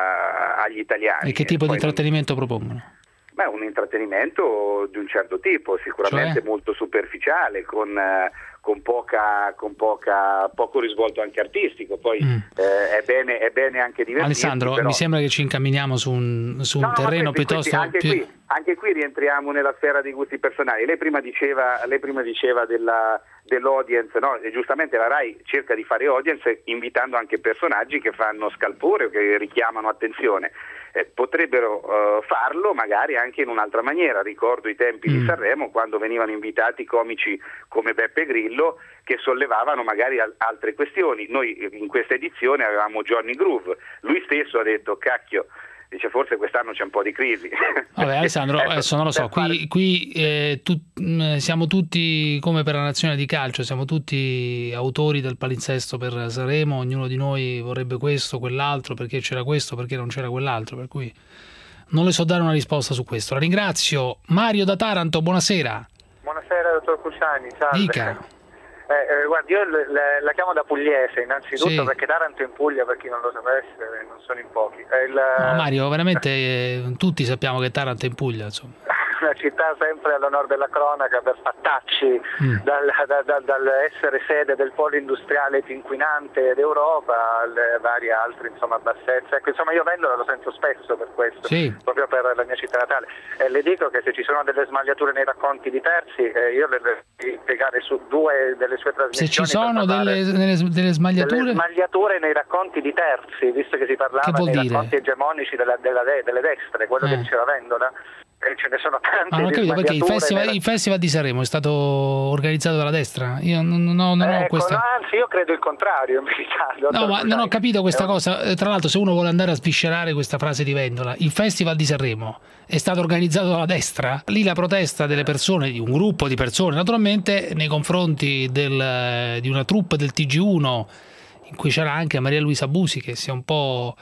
a, agli italiani. E che tipo e di intrattenimento non... propongono? Beh, un intrattenimento di un certo tipo, sicuramente cioè? molto superficiale, con... Eh, con poca, con poca poco risvolto anche artistico, poi mm. eh, è bene è bene anche divertirsi. Alessandro, però... mi sembra che ci incamminiamo su un, su un no, terreno questi, piuttosto questi, anche, più... qui, anche qui rientriamo nella sfera dei gusti personali. Lei prima diceva, lei prima diceva della, dell'audience, no? E giustamente la Rai cerca di fare audience invitando anche personaggi che fanno scalpore o che richiamano attenzione. Eh, potrebbero uh, farlo magari anche in un'altra maniera. Ricordo i tempi mm. di Sanremo, quando venivano invitati comici come Beppe Grillo che sollevavano magari al- altre questioni. Noi in questa edizione avevamo Johnny Groove, lui stesso ha detto cacchio, dice forse quest'anno c'è un po' di crisi. Vabbè, Alessandro, ecco, adesso non lo so, qui, fare... qui eh, tu, mh, siamo tutti come per la nazione di calcio, siamo tutti autori del palinsesto per Sanremo, ognuno di noi vorrebbe questo, quell'altro, perché c'era questo, perché non c'era quell'altro, per cui non le so dare una risposta su questo. La ringrazio. Mario da Taranto, buonasera. Buonasera dottor Cusani, salve. Dica. Eh, eh, guardi, io le, le, la chiamo da pugliese innanzitutto, sì. perché Taranto è in Puglia, per chi non lo sapesse, non sono in pochi. È il... No, Mario, veramente eh, tutti sappiamo che Taranto è in Puglia, insomma. Una città sempre all'onore della cronaca per fattacci, mm. dal, da, da, dall'essere sede del polo industriale più inquinante d'Europa alle varie altre insomma bassezze. Ecco, insomma io Vendola lo sento spesso per questo, sì. proprio per la mia città natale. E le dico che se ci sono delle smagliature nei racconti di terzi, eh, io le devo spiegare su due delle sue trasmissioni. Se ci sono delle, delle, delle smagliature? Delle smagliature nei racconti di terzi, visto che si parlava che nei dire? racconti egemonici della, della, delle destre, quello eh. che diceva Vendola. E ce ne sono tante. Ah, non ho capito perché il festival, nella... il festival di Sanremo è stato organizzato dalla destra? Io non, non, non ecco, ho questa. No, anzi, io credo il contrario. In verità, no, ma non ho capito questa cosa. Tra l'altro, se uno vuole andare a sviscerare questa frase di Vendola, il festival di Sanremo è stato organizzato dalla destra? Lì la protesta delle persone, di un gruppo di persone, naturalmente, nei confronti del, di una troupe del T G uno, in cui c'era anche Maria Luisa Busi, che si è un po',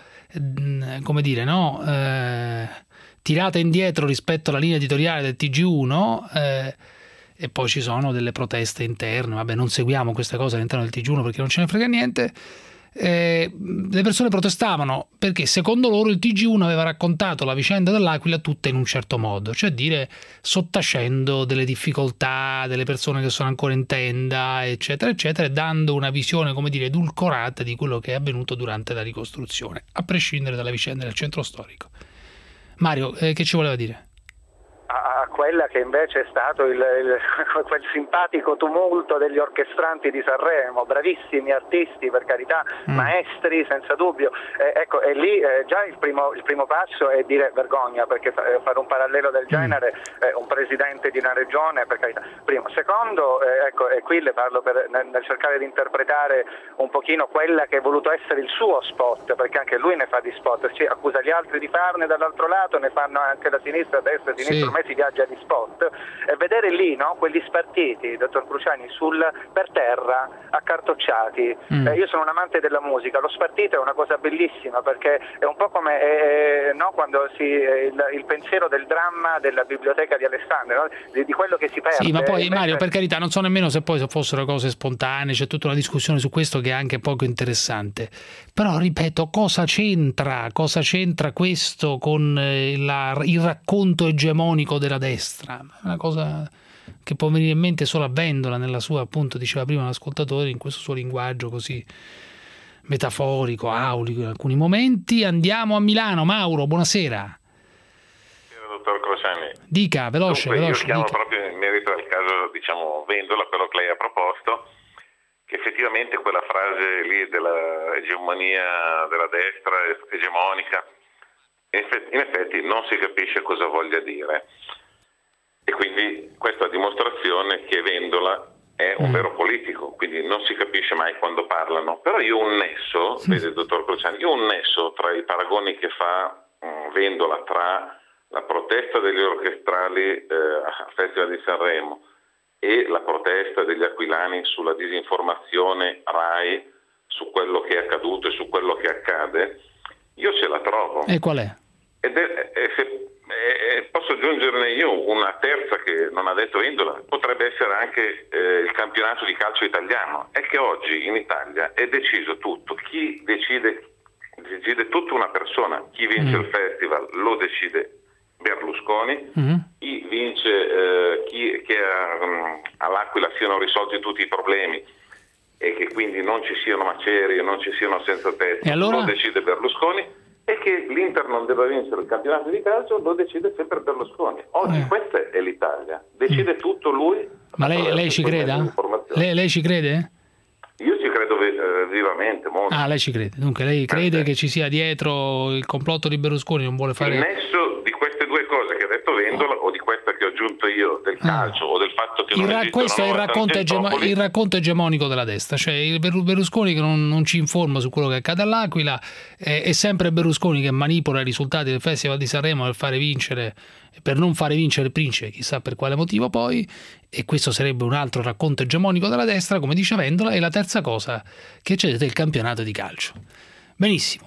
come dire, no? Eh, tirata indietro rispetto alla linea editoriale del T G uno, eh, e poi ci sono delle proteste interne. Vabbè, non seguiamo queste cose all'interno del T G uno perché non ce ne frega niente. eh, le persone protestavano perché secondo loro il T G uno aveva raccontato la vicenda dell'Aquila tutta in un certo modo, cioè dire sottacendo delle difficoltà delle persone che sono ancora in tenda, eccetera eccetera, e dando una visione, come dire, edulcorata di quello che è avvenuto durante la ricostruzione, a prescindere dalla vicenda del centro storico. Mario, eh, che ci voleva dire? A quella che invece è stato il, il, quel simpatico tumulto degli orchestranti di Sanremo, bravissimi artisti, per carità, mm. maestri senza dubbio. Eh, ecco, e lì eh, già il primo, il primo passo è dire vergogna, perché fa, eh, fare un parallelo del genere, eh, un presidente di una regione, per carità. Primo. Secondo, eh, ecco, e qui le parlo per, nel, nel cercare di interpretare un pochino quella che è voluto essere il suo spot, perché anche lui ne fa di spot, cioè, accusa gli altri di farne, dall'altro lato ne fanno anche da sinistra, da destra, a sinistra, sì. Ormai si viaggia di spot, e vedere lì, no, quelli spartiti, dottor Cruciani, sul, per terra, accartocciati. Mm. Eh, io sono un amante della musica, lo spartito è una cosa bellissima, perché è un po' come eh, no, quando si, eh, il, il pensiero del dramma della biblioteca di Alessandria, no? di, di quello che si perde. Sì, ma poi invece... Mario, per carità, non so nemmeno se poi fossero cose spontanee, c'è tutta una discussione su questo che è anche poco interessante. Però, ripeto, cosa c'entra? Cosa c'entra questo con eh, la, il racconto egemonico della destra? Una cosa che può venire in mente solo a Vendola, nella sua, appunto, diceva prima l'ascoltatore, in questo suo linguaggio così metaforico, aulico in alcuni momenti. Andiamo a Milano. Mauro, buonasera. Dottor Cruciani. Dica, veloce, Dunque, veloce. Io chiamo dica. proprio in merito al caso, diciamo, Vendola, quello che lei ha proposto, che effettivamente quella frase lì della egemonia della destra, egemonica, in effetti non si capisce cosa voglia dire. E quindi questa dimostrazione che Vendola è un vero politico, quindi non si capisce mai quando parlano. Però io ho un nesso, sì. vede dottor Cruciani, io ho un nesso tra i paragoni che fa um, Vendola tra la protesta degli orchestrali eh, al Festival di Sanremo e la protesta degli aquilani sulla disinformazione RAI su quello che è accaduto e su quello che accade. Io ce la trovo. E qual è? Ed è, è, se, è, posso aggiungerne io una terza che non ha detto Vendola, potrebbe essere anche eh, il campionato di calcio italiano. È che oggi in Italia è deciso tutto, chi decide, decide tutta una persona, chi vince mm. il festival lo decide Berlusconi, mm. chi vince, eh, chi, che um, all'Aquila siano risolti tutti i problemi e che quindi non ci siano macerie, non ci siano senza tetto, allora? Lo decide Berlusconi. E che l'Inter non deve vincere il campionato di calcio lo decide sempre Berlusconi. Oggi eh. questa è l'Italia, decide mm. tutto lui. Ma lei, lei ci creda? Lei, lei ci crede? Io ci credo eh, vivamente, molto. Ah, lei ci crede. Dunque lei crede eh, che ci sia dietro il complotto di Berlusconi, non vuole fare... Il nesso di queste due cose che ha detto Vendola o di questa che ho aggiunto io, del calcio ah. o del fatto che il non ra- esistono questo è il racconto, egemo- il racconto egemonico della destra, cioè il Berlusconi che non, non ci informa su quello che accade all'Aquila, eh, è sempre Berlusconi che manipola i risultati del Festival di Sanremo per fare vincere, per non fare vincere il principe, chissà per quale motivo poi, e questo sarebbe un altro racconto egemonico della destra, come dice Vendola. E la terza cosa che c'è è il campionato di calcio. Benissimo.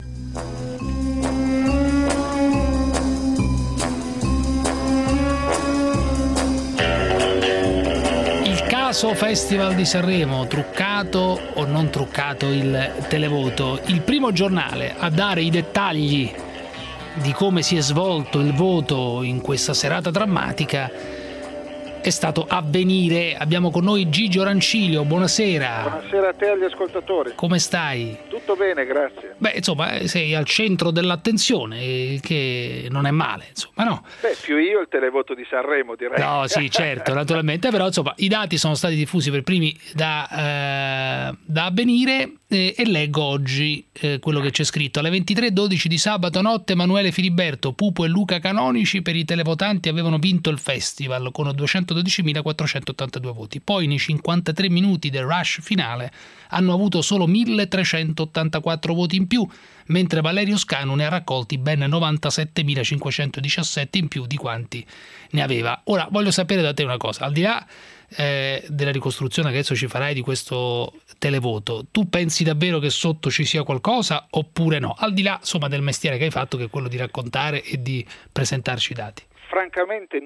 Festival di Sanremo, truccato o non truccato il televoto? Il primo giornale a dare i dettagli di come si è svolto il voto in questa serata drammatica è stato Avvenire. Abbiamo con noi Gigio Rancilio, buonasera. Buonasera a te e agli ascoltatori. Come stai? Tutto bene, grazie. Beh, insomma, sei al centro dell'attenzione, che non è male, insomma, no? Beh, più io il televoto di Sanremo, direi. No, sì, certo, naturalmente, però insomma, i dati sono stati diffusi per primi da, eh, da Avvenire eh, e leggo oggi eh, quello che c'è scritto. Alle ventitré e dodici di sabato notte Emanuele Filiberto, Pupo e Luca Canonici per i televotanti avevano vinto il festival con duecentododicimilaquattrocentottantadue voti. Poi nei cinquantatré minuti del rush finale hanno avuto solo milletrecentottantaquattro voti in più, mentre Valerio Scanu ne ha raccolti ben novantasettemilacinquecentodiciassette in più di quanti ne aveva. Ora voglio sapere da te una cosa, al di là eh, della ricostruzione che adesso ci farai di questo televoto, tu pensi davvero che sotto ci sia qualcosa oppure no? Al di là, insomma, del mestiere che hai fatto, che è quello di raccontare e di presentarci i dati. Francamente no.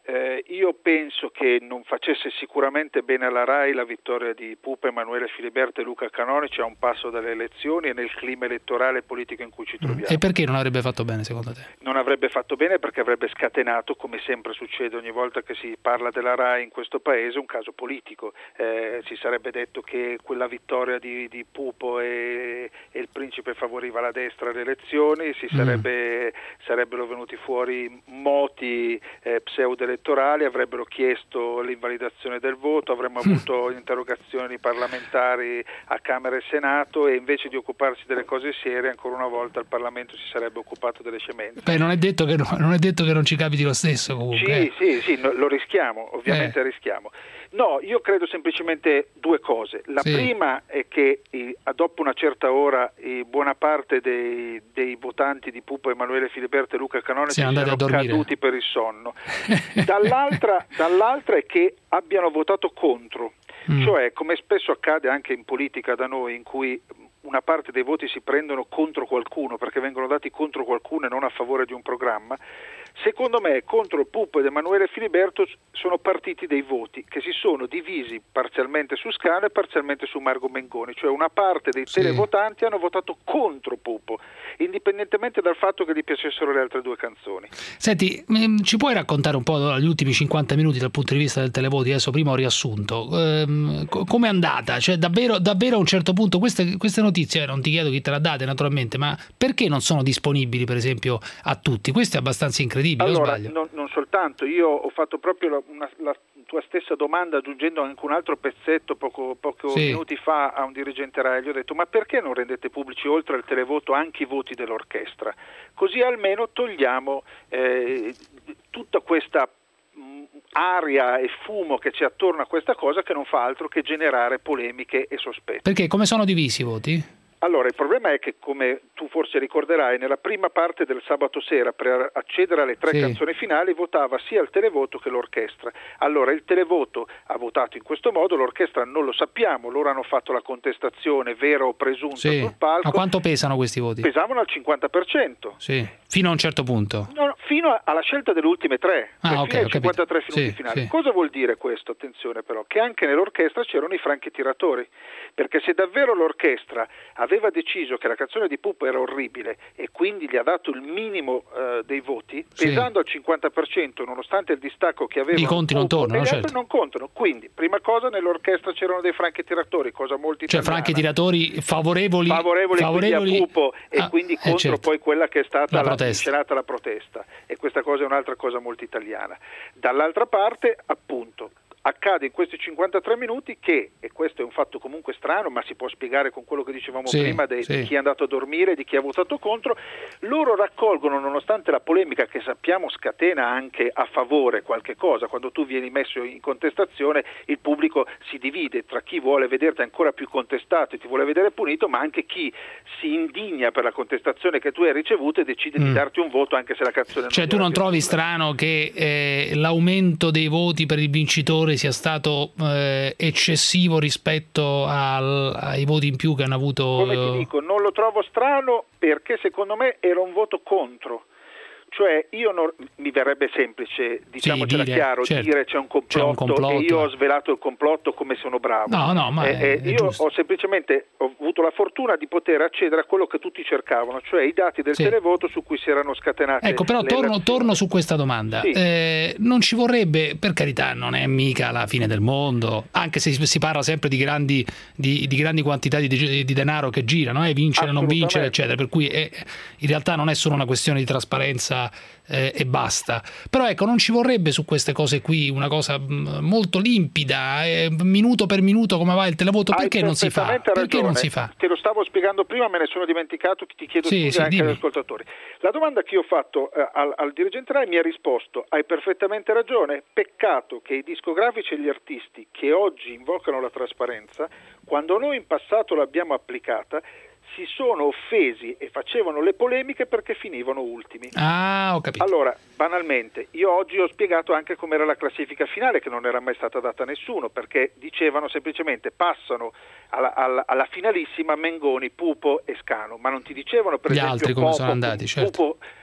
Eh, io penso che non facesse sicuramente bene alla RAI la vittoria di Pupa, Emanuele Filiberto e Luca Canonici a un passo dalle elezioni e nel clima elettorale e politico in cui ci troviamo. E perché non avrebbe fatto bene secondo te? Non avrebbe fatto bene perché avrebbe scatenato, come sempre succede ogni volta che si parla della RAI in questo paese, un caso politico. Eh, si sarebbe detto che quella vittoria di, di Pupo e, e il principe favoriva la destra alle elezioni, si sarebbe, mm. sarebbero venuti fuori moti eh, pseudo elettorali, avrebbero chiesto l'invalidazione del voto, avremmo avuto interrogazioni parlamentari a Camera e Senato e invece di occuparsi delle cose serie ancora una volta il Parlamento si sarebbe occupato delle scemenze. Beh, non è detto che, non è detto che non ci capiti lo stesso comunque. Sì, sì, sì, no, lo rischiamo, ovviamente eh. rischiamo. No, io credo semplicemente due cose. La sì. prima è che eh, dopo una certa ora eh, buona parte dei, dei votanti di Pupo, Emanuele Filiberto e Luca Canonici siano caduti per il sonno. Dall'altra, dall'altra è che abbiano votato contro, mm. cioè come spesso accade anche in politica da noi, in cui una parte dei voti si prendono contro qualcuno perché vengono dati contro qualcuno e non a favore di un programma. Secondo me contro Pupo ed Emanuele Filiberto sono partiti dei voti che si sono divisi parzialmente su Scanu e parzialmente su Marco Mengoni, cioè una parte dei sì. televotanti hanno votato contro Pupo, indipendentemente dal fatto che gli piacessero le altre due canzoni. Senti, ci puoi raccontare un po' gli ultimi cinquanta minuti dal punto di vista del televoti? Adesso prima ho riassunto. Ehm, com'è andata? Cioè davvero, davvero a un certo punto queste, queste notizie, non ti chiedo chi te le ha date naturalmente, ma perché non sono disponibili per esempio a tutti? Questo è abbastanza incredibile. Allora, non, non soltanto, io ho fatto proprio la, una, la tua stessa domanda aggiungendo anche un altro pezzetto poco, poco sì. minuti fa a un dirigente RAI, gli ho detto ma perché non rendete pubblici oltre al televoto anche i voti dell'orchestra? Così almeno togliamo eh, tutta questa mh, aria e fumo che c'è attorno a questa cosa che non fa altro che generare polemiche e sospetti. Perché come sono divisi i voti? Allora, il problema è che, come tu forse ricorderai, nella prima parte del sabato sera, per accedere alle tre sì. canzoni finali, votava sia il televoto che l'orchestra. Allora, il televoto ha votato in questo modo, l'orchestra non lo sappiamo, loro hanno fatto la contestazione vera o presunta sì. sul palco. Ma quanto pesano questi voti? Pesavano al cinquanta per cento. Sì, fino a un certo punto. No, no, fino alla scelta delle ultime tre, ah, cioè okay, fino ai cinquantatré minuti sì, finali. Sì. Cosa vuol dire questo? Attenzione però, che anche nell'orchestra c'erano i franchi tiratori, perché se davvero l'orchestra aveva deciso che la canzone di Pupo era orribile e quindi gli ha dato il minimo uh, dei voti, sì. pesando al cinquanta per cento nonostante il distacco che aveva, i conti non tornano, certo. non contano. Quindi, prima cosa, nell'orchestra c'erano dei franchi tiratori, cosa molto italiana. Cioè franchi tiratori favorevoli, favorevoli, favorevoli... a Pupo e ah, quindi contro eh, certo. poi quella che è stata la la, protesta. la, la protesta. E questa cosa è un'altra cosa molto italiana. Dall'altra parte, appunto, accade in questi cinquantatré minuti che, e questo è un fatto comunque strano, ma si può spiegare con quello che dicevamo sì, prima de, sì. di chi è andato a dormire, di chi ha votato contro, loro raccolgono, nonostante la polemica che sappiamo scatena anche a favore qualche cosa, quando tu vieni messo in contestazione il pubblico si divide tra chi vuole vederti ancora più contestato e ti vuole vedere punito, ma anche chi si indigna per la contestazione che tu hai ricevuto e decide mm. di darti un voto anche se la canzone non cioè tu non trovi piaciuta. Strano che eh, l'aumento dei voti per il vincitore sia stato eh, eccessivo rispetto al, ai voti in più che hanno avuto? Come ti dico, non lo trovo strano perché secondo me era un voto contro. Cioè io non, mi verrebbe semplice, diciamocela sì, dire, chiaro, certo. dire c'è un, c'è un complotto e io ho svelato il complotto come sono bravo. No, no, ma eh, è, eh, è io giusto. ho semplicemente ho avuto la fortuna di poter accedere a quello che tutti cercavano, cioè i dati del sì. televoto su cui si erano scatenate. Ecco, però torno, torno su questa domanda. Sì. Eh, non ci vorrebbe, per carità, non è mica la fine del mondo, anche se si parla sempre di grandi, di, di grandi quantità di, di denaro che girano, eh, vincere, non vincere, eccetera. Per cui è, in realtà non è solo una questione di trasparenza eh, e basta. Però ecco, non ci vorrebbe su queste cose qui una cosa mh, molto limpida, eh, minuto per minuto come va il televoto, perché Hai non si fa? Perché ragione. non si fa? Te lo stavo spiegando prima, me ne sono dimenticato, ti chiedo sì, scusa sì, anche dimmi. agli ascoltatori. La domanda che io ho fatto eh, al, al dirigente RAI mi ha risposto: hai perfettamente ragione, peccato che i discografici e gli artisti che oggi invocano la trasparenza, quando noi in passato l'abbiamo applicata, si sono offesi e facevano le polemiche perché finivano ultimi. Ah, ho capito. Allora, banalmente, io oggi ho spiegato anche com'era la classifica finale, che non era mai stata data a nessuno, perché dicevano semplicemente passano alla, alla, alla finalissima Mengoni, Pupo e Scanu, ma non ti dicevano per gli esempio altri come Popo, sono andati, certo. Pupo,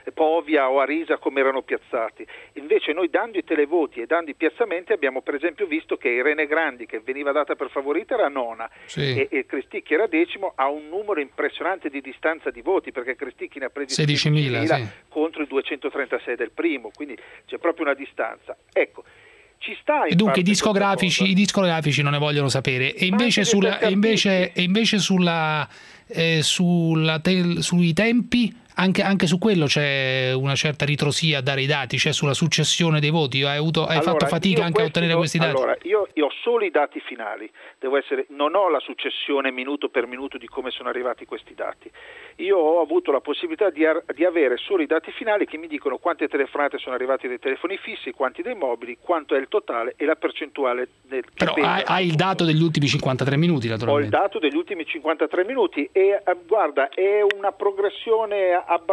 Povia o Arisa come erano piazzati. Invece noi, dando i televoti e dando i piazzamenti, abbiamo per esempio visto che Irene Grandi, che veniva data per favorita, era nona, sì. e, e Cristicchi era decimo, a un numero impressionante di distanza di voti, perché Cristicchi ne ha presi sedicimila sì. contro i duecentotrentasei del primo, quindi c'è proprio una distanza. Ecco, ci sta in e dunque i parte discografici, i discografici non ne vogliono sapere, e invece, sulla, e invece, e invece sulla, eh, sulla tel, sui tempi anche, anche su quello c'è una certa ritrosia a dare i dati, cioè sulla successione dei voti. Hai, avuto, hai allora, fatto fatica anche a ottenere questi dati? Allora, io, io ho solo i dati finali, devo essere, non ho la successione minuto per minuto di come sono arrivati questi dati. Io ho avuto la possibilità di, ar- di avere solo i dati finali che mi dicono quante telefonate sono arrivate dai telefoni fissi, quanti dei mobili, quanto è il totale e la percentuale del... Però hai, hai il dato degli ultimi cinquantatré minuti, naturalmente. Ho il dato degli ultimi cinquantatré minuti e eh, guarda, è una progressione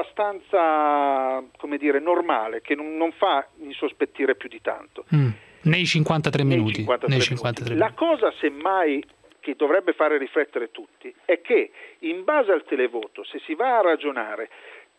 abbastanza, come dire, normale, che non, non fa insospettire più di tanto. Mm. Nei cinquantatré Nei minuti. cinquantatré Nei minuti. cinquantatré La cosa, semmai, che dovrebbe fare riflettere tutti è che in base al televoto, se si va a ragionare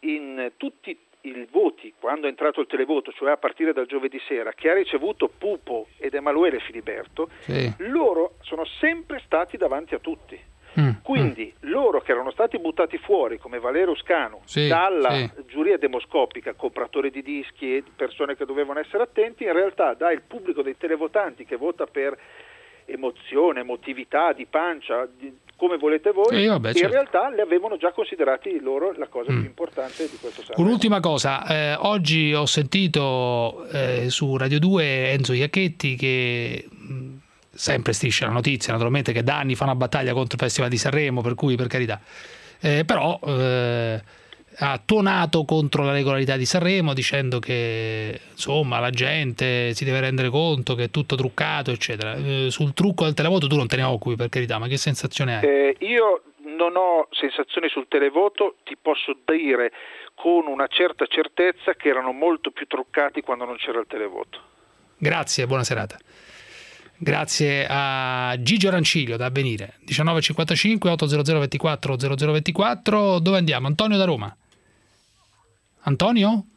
in tutti i voti quando è entrato il televoto, cioè a partire dal giovedì sera, che ha ricevuto Pupo ed Emanuele Filiberto, sì. loro sono sempre stati davanti a tutti. Mm, Quindi mm. loro che erano stati buttati fuori, come Valerio Scanu, sì, dalla sì. giuria demoscopica, compratori di dischi e persone che dovevano essere attenti, in realtà dà il pubblico dei televotanti che vota per emozione, emotività, di pancia, di, come volete voi, eh, vabbè, in certo. realtà li avevano già considerati loro la cosa mm. più importante di questo Sanremo. Un'ultima cosa, eh, oggi ho sentito eh, su Radio due Enzo Iacchetti che mh, sempre Striscia la Notizia, naturalmente, che da anni fa una battaglia contro il Festival di Sanremo, per cui per carità, eh, però eh, ha tuonato contro la regolarità di Sanremo dicendo che insomma la gente si deve rendere conto che è tutto truccato, eccetera. Eh, sul trucco del televoto tu non te ne occupi, per carità, ma che sensazione hai? Eh, io non ho sensazioni sul televoto, ti posso dire con una certa certezza che erano molto più truccati quando non c'era il televoto. Grazie, buona serata. Grazie a Gigio Rancilio da Avvenire. Diciannove cinquantacinque ottocento ventiquattro zero zero ventiquattro. Dove andiamo? Antonio da Roma. Antonio?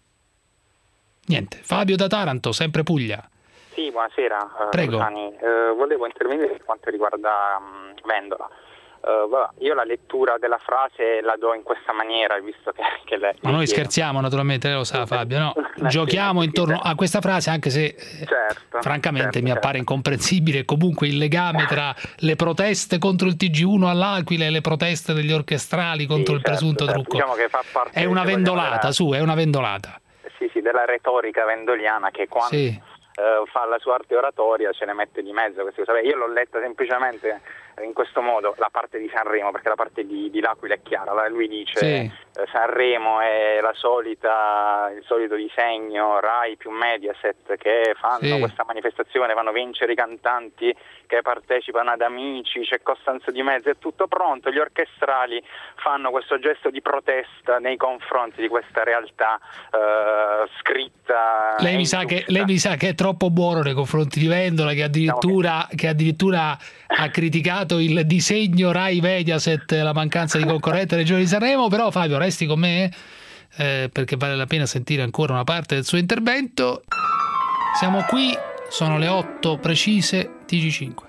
Niente. Fabio da Taranto, sempre Puglia. Sì, buonasera. Prego. Uh, volevo intervenire per quanto riguarda um, Vendola. Uh, vabbè, io la lettura della frase la do in questa maniera, visto che, che lei... Ma noi scherziamo, naturalmente, lei lo sa, Fabio, no? Giochiamo intorno a questa frase, anche se certo, francamente certo, mi certo. appare incomprensibile comunque il legame tra le proteste contro il T G uno all'Aquila e le proteste degli orchestrali contro sì, il presunto certo, trucco. Diciamo che fa parte, è una vendolata, della... su, è una vendolata. Sì, sì, della retorica vendoliana che quando... Sì. Uh, fa la sua arte oratoria, ce ne mette di mezzo queste cose. Io l'ho letta semplicemente in questo modo, la parte di Sanremo, perché la parte di, di L'Aquila è chiara. Lui dice sì. eh, Sanremo è la solita, il solito disegno Rai più Mediaset che fanno sì. questa manifestazione, vanno a vincere i cantanti che partecipano ad Amici, c'è Costanzo Di Mezzo, è tutto pronto, gli orchestrali fanno questo gesto di protesta nei confronti di questa realtà eh, scritta. Lei mi, sa che, lei mi sa che è troppo buono nei confronti di Vendola, che addirittura, no, che... che addirittura ha criticato il disegno Rai Mediaset, la mancanza di concorrenza Regione di Sanremo. Però Fabio, resti con me eh, perché vale la pena sentire ancora una parte del suo intervento. Siamo qui, sono le otto precise, T G cinque.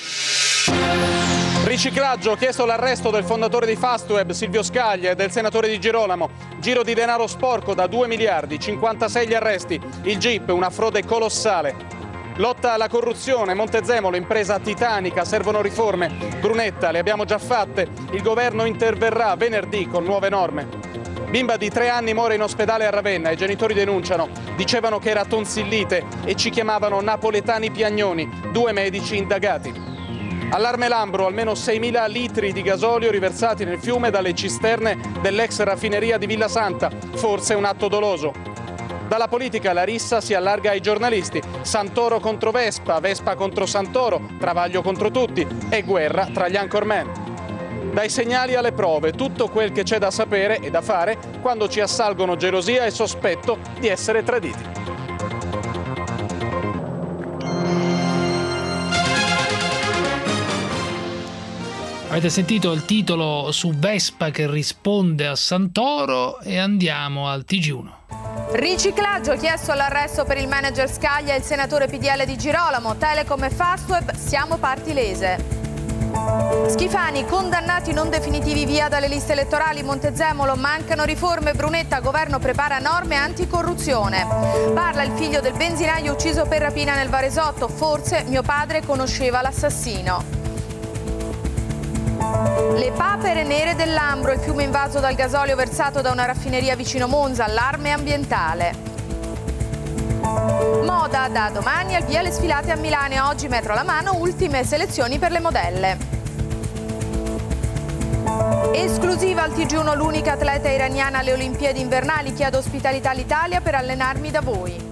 Riciclaggio, chiesto l'arresto del fondatore di Fastweb Silvio Scaglia e del senatore di Girolamo. Giro di denaro sporco da due miliardi, cinquantasei gli arresti. Il G I P, una frode colossale. Lotta alla corruzione, Montezemolo, impresa titanica, servono riforme. Brunetta, le abbiamo già fatte. Il governo interverrà venerdì con nuove norme. Bimba di tre anni muore in ospedale a Ravenna, i genitori denunciano. Dicevano che era tonsillite e ci chiamavano napoletani piagnoni, due medici indagati. Allarme Lambro, almeno seimila litri di gasolio riversati nel fiume dalle cisterne dell'ex raffineria di Villa Santa, forse un atto doloso. Dalla politica la rissa si allarga ai giornalisti, Santoro contro Vespa, Vespa contro Santoro, Travaglio contro tutti e guerra tra gli anchorman. Dai segnali alle prove, tutto quel che c'è da sapere e da fare quando ci assalgono gelosia e sospetto di essere traditi. Avete sentito il titolo su Vespa che risponde a Santoro e andiamo al T G uno. Riciclaggio, chiesto l'arresto per il manager Scaglia e il senatore P D L di Girolamo. Telecom e Fastweb, siamo parti lese. Schifani, condannati non definitivi via dalle liste elettorali. Montezemolo, mancano riforme. Brunetta, governo prepara norme anticorruzione. Parla il figlio del benzinaio ucciso per rapina nel Varesotto. Forse mio padre conosceva l'assassino. Le papere nere dell'Ambro, il fiume invaso dal gasolio versato da una raffineria vicino Monza, allarme ambientale. Moda, da domani al via le sfilate a Milano e oggi metro alla mano, ultime selezioni per le modelle. Esclusiva al T G uno, l'unica atleta iraniana alle Olimpiadi invernali, chiedo ospitalità all'Italia per allenarmi da voi.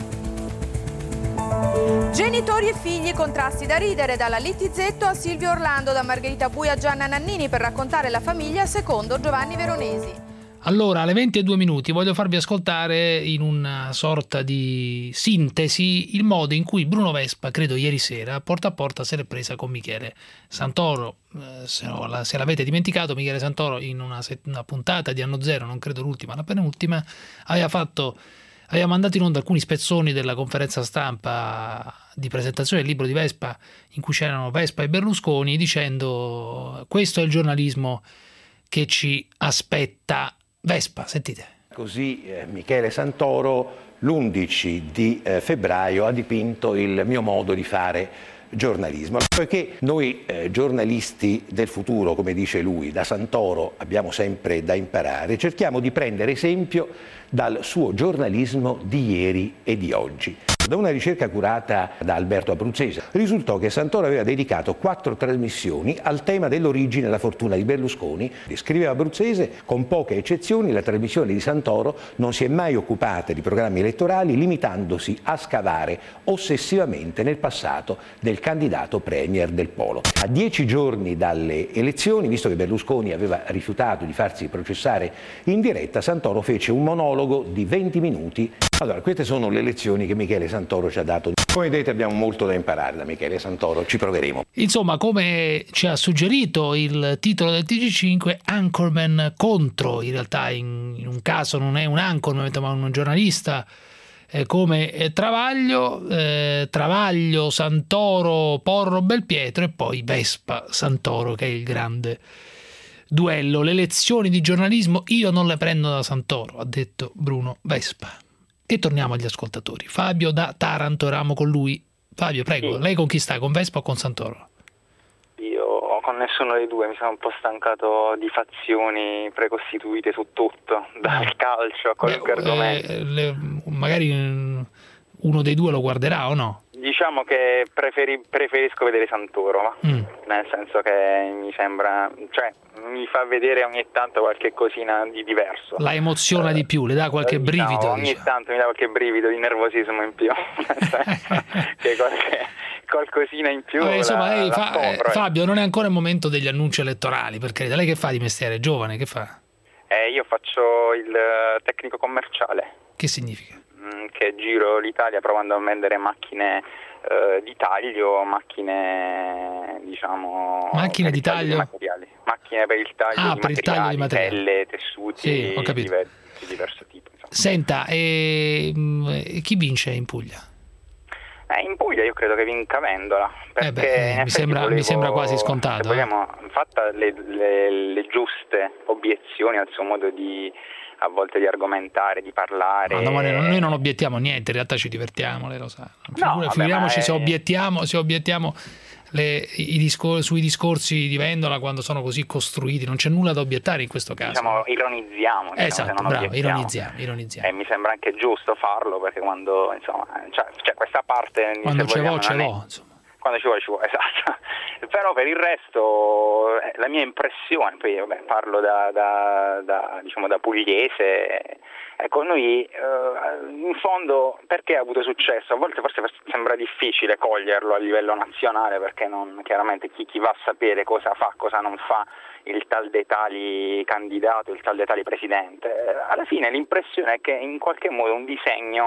Genitori e figli, contrasti da ridere, dalla Littizzetto a Silvio Orlando, da Margherita Bui a Gianna Nannini per raccontare la famiglia secondo Giovanni Veronesi. Allora, alle venti e due minuti voglio farvi ascoltare in una sorta di sintesi il modo in cui Bruno Vespa, credo ieri sera, porta a porta se l'è presa con Michele Santoro. Eh, se, no, la, se l'avete dimenticato, Michele Santoro in una, una puntata di Anno Zero, non credo l'ultima, la penultima, aveva fatto... Aveva mandato in onda alcuni spezzoni della conferenza stampa di presentazione del libro di Vespa in cui c'erano Vespa e Berlusconi, dicendo: questo è il giornalismo che ci aspetta. Vespa, sentite. Così eh, Michele Santoro l'undici di eh, febbraio ha dipinto il mio modo di fare giornalismo. Poiché noi eh, giornalisti del futuro, come dice lui, da Santoro abbiamo sempre da imparare, cerchiamo di prendere esempio dal suo giornalismo di ieri e di oggi. Da una ricerca curata da Alberto Abruzzese risultò che Santoro aveva dedicato quattro trasmissioni al tema dell'origine e la fortuna di Berlusconi. Scriveva Abruzzese: con poche eccezioni la trasmissione di Santoro non si è mai occupata di programmi elettorali, limitandosi a scavare ossessivamente nel passato del candidato premier del Polo. A dieci giorni dalle elezioni, visto che Berlusconi aveva rifiutato di farsi processare in diretta, Santoro fece un monologo di venti minuti. Allora, queste sono le lezioni che Michele Santoro ci ha dato. Come vedete abbiamo molto da imparare da Michele Santoro, ci proveremo. Insomma, come ci ha suggerito il titolo del T G cinque, Anchorman contro, in realtà in, in un caso non è un anchorman ma un giornalista eh, come eh, Travaglio, eh, Travaglio, Santoro, Porro, Belpietro e poi Vespa, Santoro, che è il grande duello. Le lezioni di giornalismo io non le prendo da Santoro, ha detto Bruno Vespa. E torniamo agli ascoltatori. Fabio da Taranto, eravamo con lui. Fabio, prego, sì. Lei con chi sta? Con Vespa o con Santoro? Io con nessuno dei due, mi sono un po' stancato di fazioni precostituite su tutto, dal calcio a qualunque Beh, argomento. Eh, le, magari uno dei due lo guarderà o no? Diciamo che preferi, preferisco vedere Santoro, ma mm. nel senso che mi sembra, cioè mi fa vedere ogni tanto qualche cosina di diverso. La emoziona eh, di più, le dà qualche diciamo, brivido? Ogni diciamo. tanto mi dà qualche brivido di nervosismo in più, nel senso che qualche, qualcosina in più. Vabbè, insomma, la, lei la fa, compro, eh, Fabio, non è ancora il momento degli annunci elettorali, perché lei che fa di mestiere? È giovane, che fa? Eh, io faccio il tecnico commerciale. Che significa? Che giro l'Italia provando a vendere macchine eh, di taglio, macchine diciamo macchine di taglio, materiali, macchine per il taglio ah, di per il taglio di materiali, pelle, tessuti sì, ho capito. Diversi, di diverso tipo. Insomma. Senta, e, e chi vince in Puglia? Eh, in Puglia io credo che vinca Vendola, perché eh beh, mi, sembra, volevo, mi sembra quasi scontato. Vogliamo, eh. fatta le, le, le giuste obiezioni al suo modo di a volte di argomentare, di parlare. No, no, noi non obiettiamo niente, in realtà ci divertiamo, lei lo sa. No, vabbè, figuriamoci è... se obiettiamo, se obiettiamo le, i discor- sui discorsi di Vendola quando sono così costruiti, non c'è nulla da obiettare in questo caso. Diciamo, ironizziamo. Diciamo, esatto, se non bravo, ironizziamo, ironizziamo. E mi sembra anche giusto farlo, perché quando, insomma, cioè, cioè questa parte... Quando ce l'ho, ce l'ho, insomma. Quando ci vuole, ci vuole, esatto. Però per il resto la mia impressione, poi vabbè, parlo da, da, da, diciamo, da pugliese, Ecco, noi eh, in fondo perché ha avuto successo? A volte forse sembra difficile coglierlo a livello nazionale, perché non, chiaramente chi, chi va a sapere cosa fa, cosa non fa il tal dei tali candidato, il tal dei tali presidente. Eh, alla fine l'impressione è che in qualche modo un disegno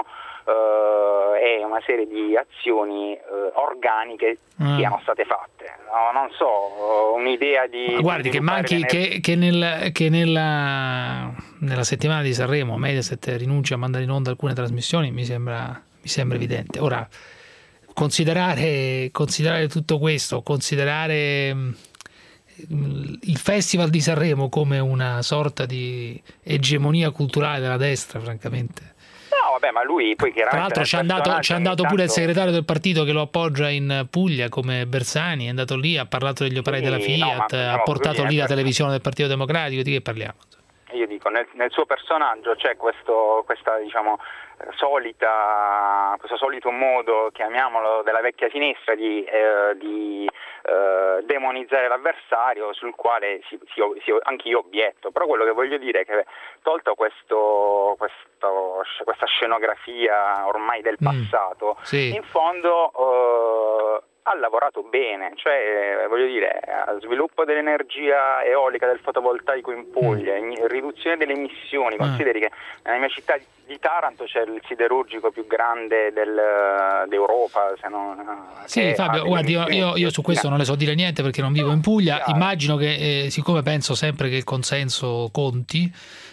e una serie di azioni eh, organiche mm. siano state fatte. No, non so, un'idea di... Ma guardi, di che manchi che, che, nel, che nella, nella settimana di Sanremo Mediaset rinuncia a mandare in onda alcune trasmissioni mi sembra, mi sembra evidente. Ora, considerare, considerare tutto questo, considerare il Festival di Sanremo come una sorta di egemonia culturale della destra, francamente... No, vabbè, ma lui poi chiaramente... Tra l'altro ci è andato, c'è andato pure il segretario del partito che lo appoggia in Puglia come Bersani, è andato lì, ha parlato degli operai sì, della Fiat, no, ma, ha portato lì la televisione del Partito Democratico, di che parliamo? Io dico, nel, nel suo personaggio c'è questo, questa, diciamo, solita, questo solito modo, chiamiamolo, della vecchia sinistra di, eh, di eh, demonizzare l'avversario, sul quale si, si, si, anche io obietto. Però quello che voglio dire è che, tolto questo, questo, questa scenografia ormai del passato, mm, sì. in fondo eh, ha lavorato bene, cioè voglio dire, sviluppo dell'energia eolica, del fotovoltaico in Puglia, mm. riduzione delle emissioni. Consideri mm. che nella mia città di Taranto c'è il siderurgico più grande del, d'Europa, se non... Sì, Fabio, guardi, io, io, io su questo non le so dire niente perché non vivo in Puglia. Immagino che, eh, siccome penso sempre che il consenso conti,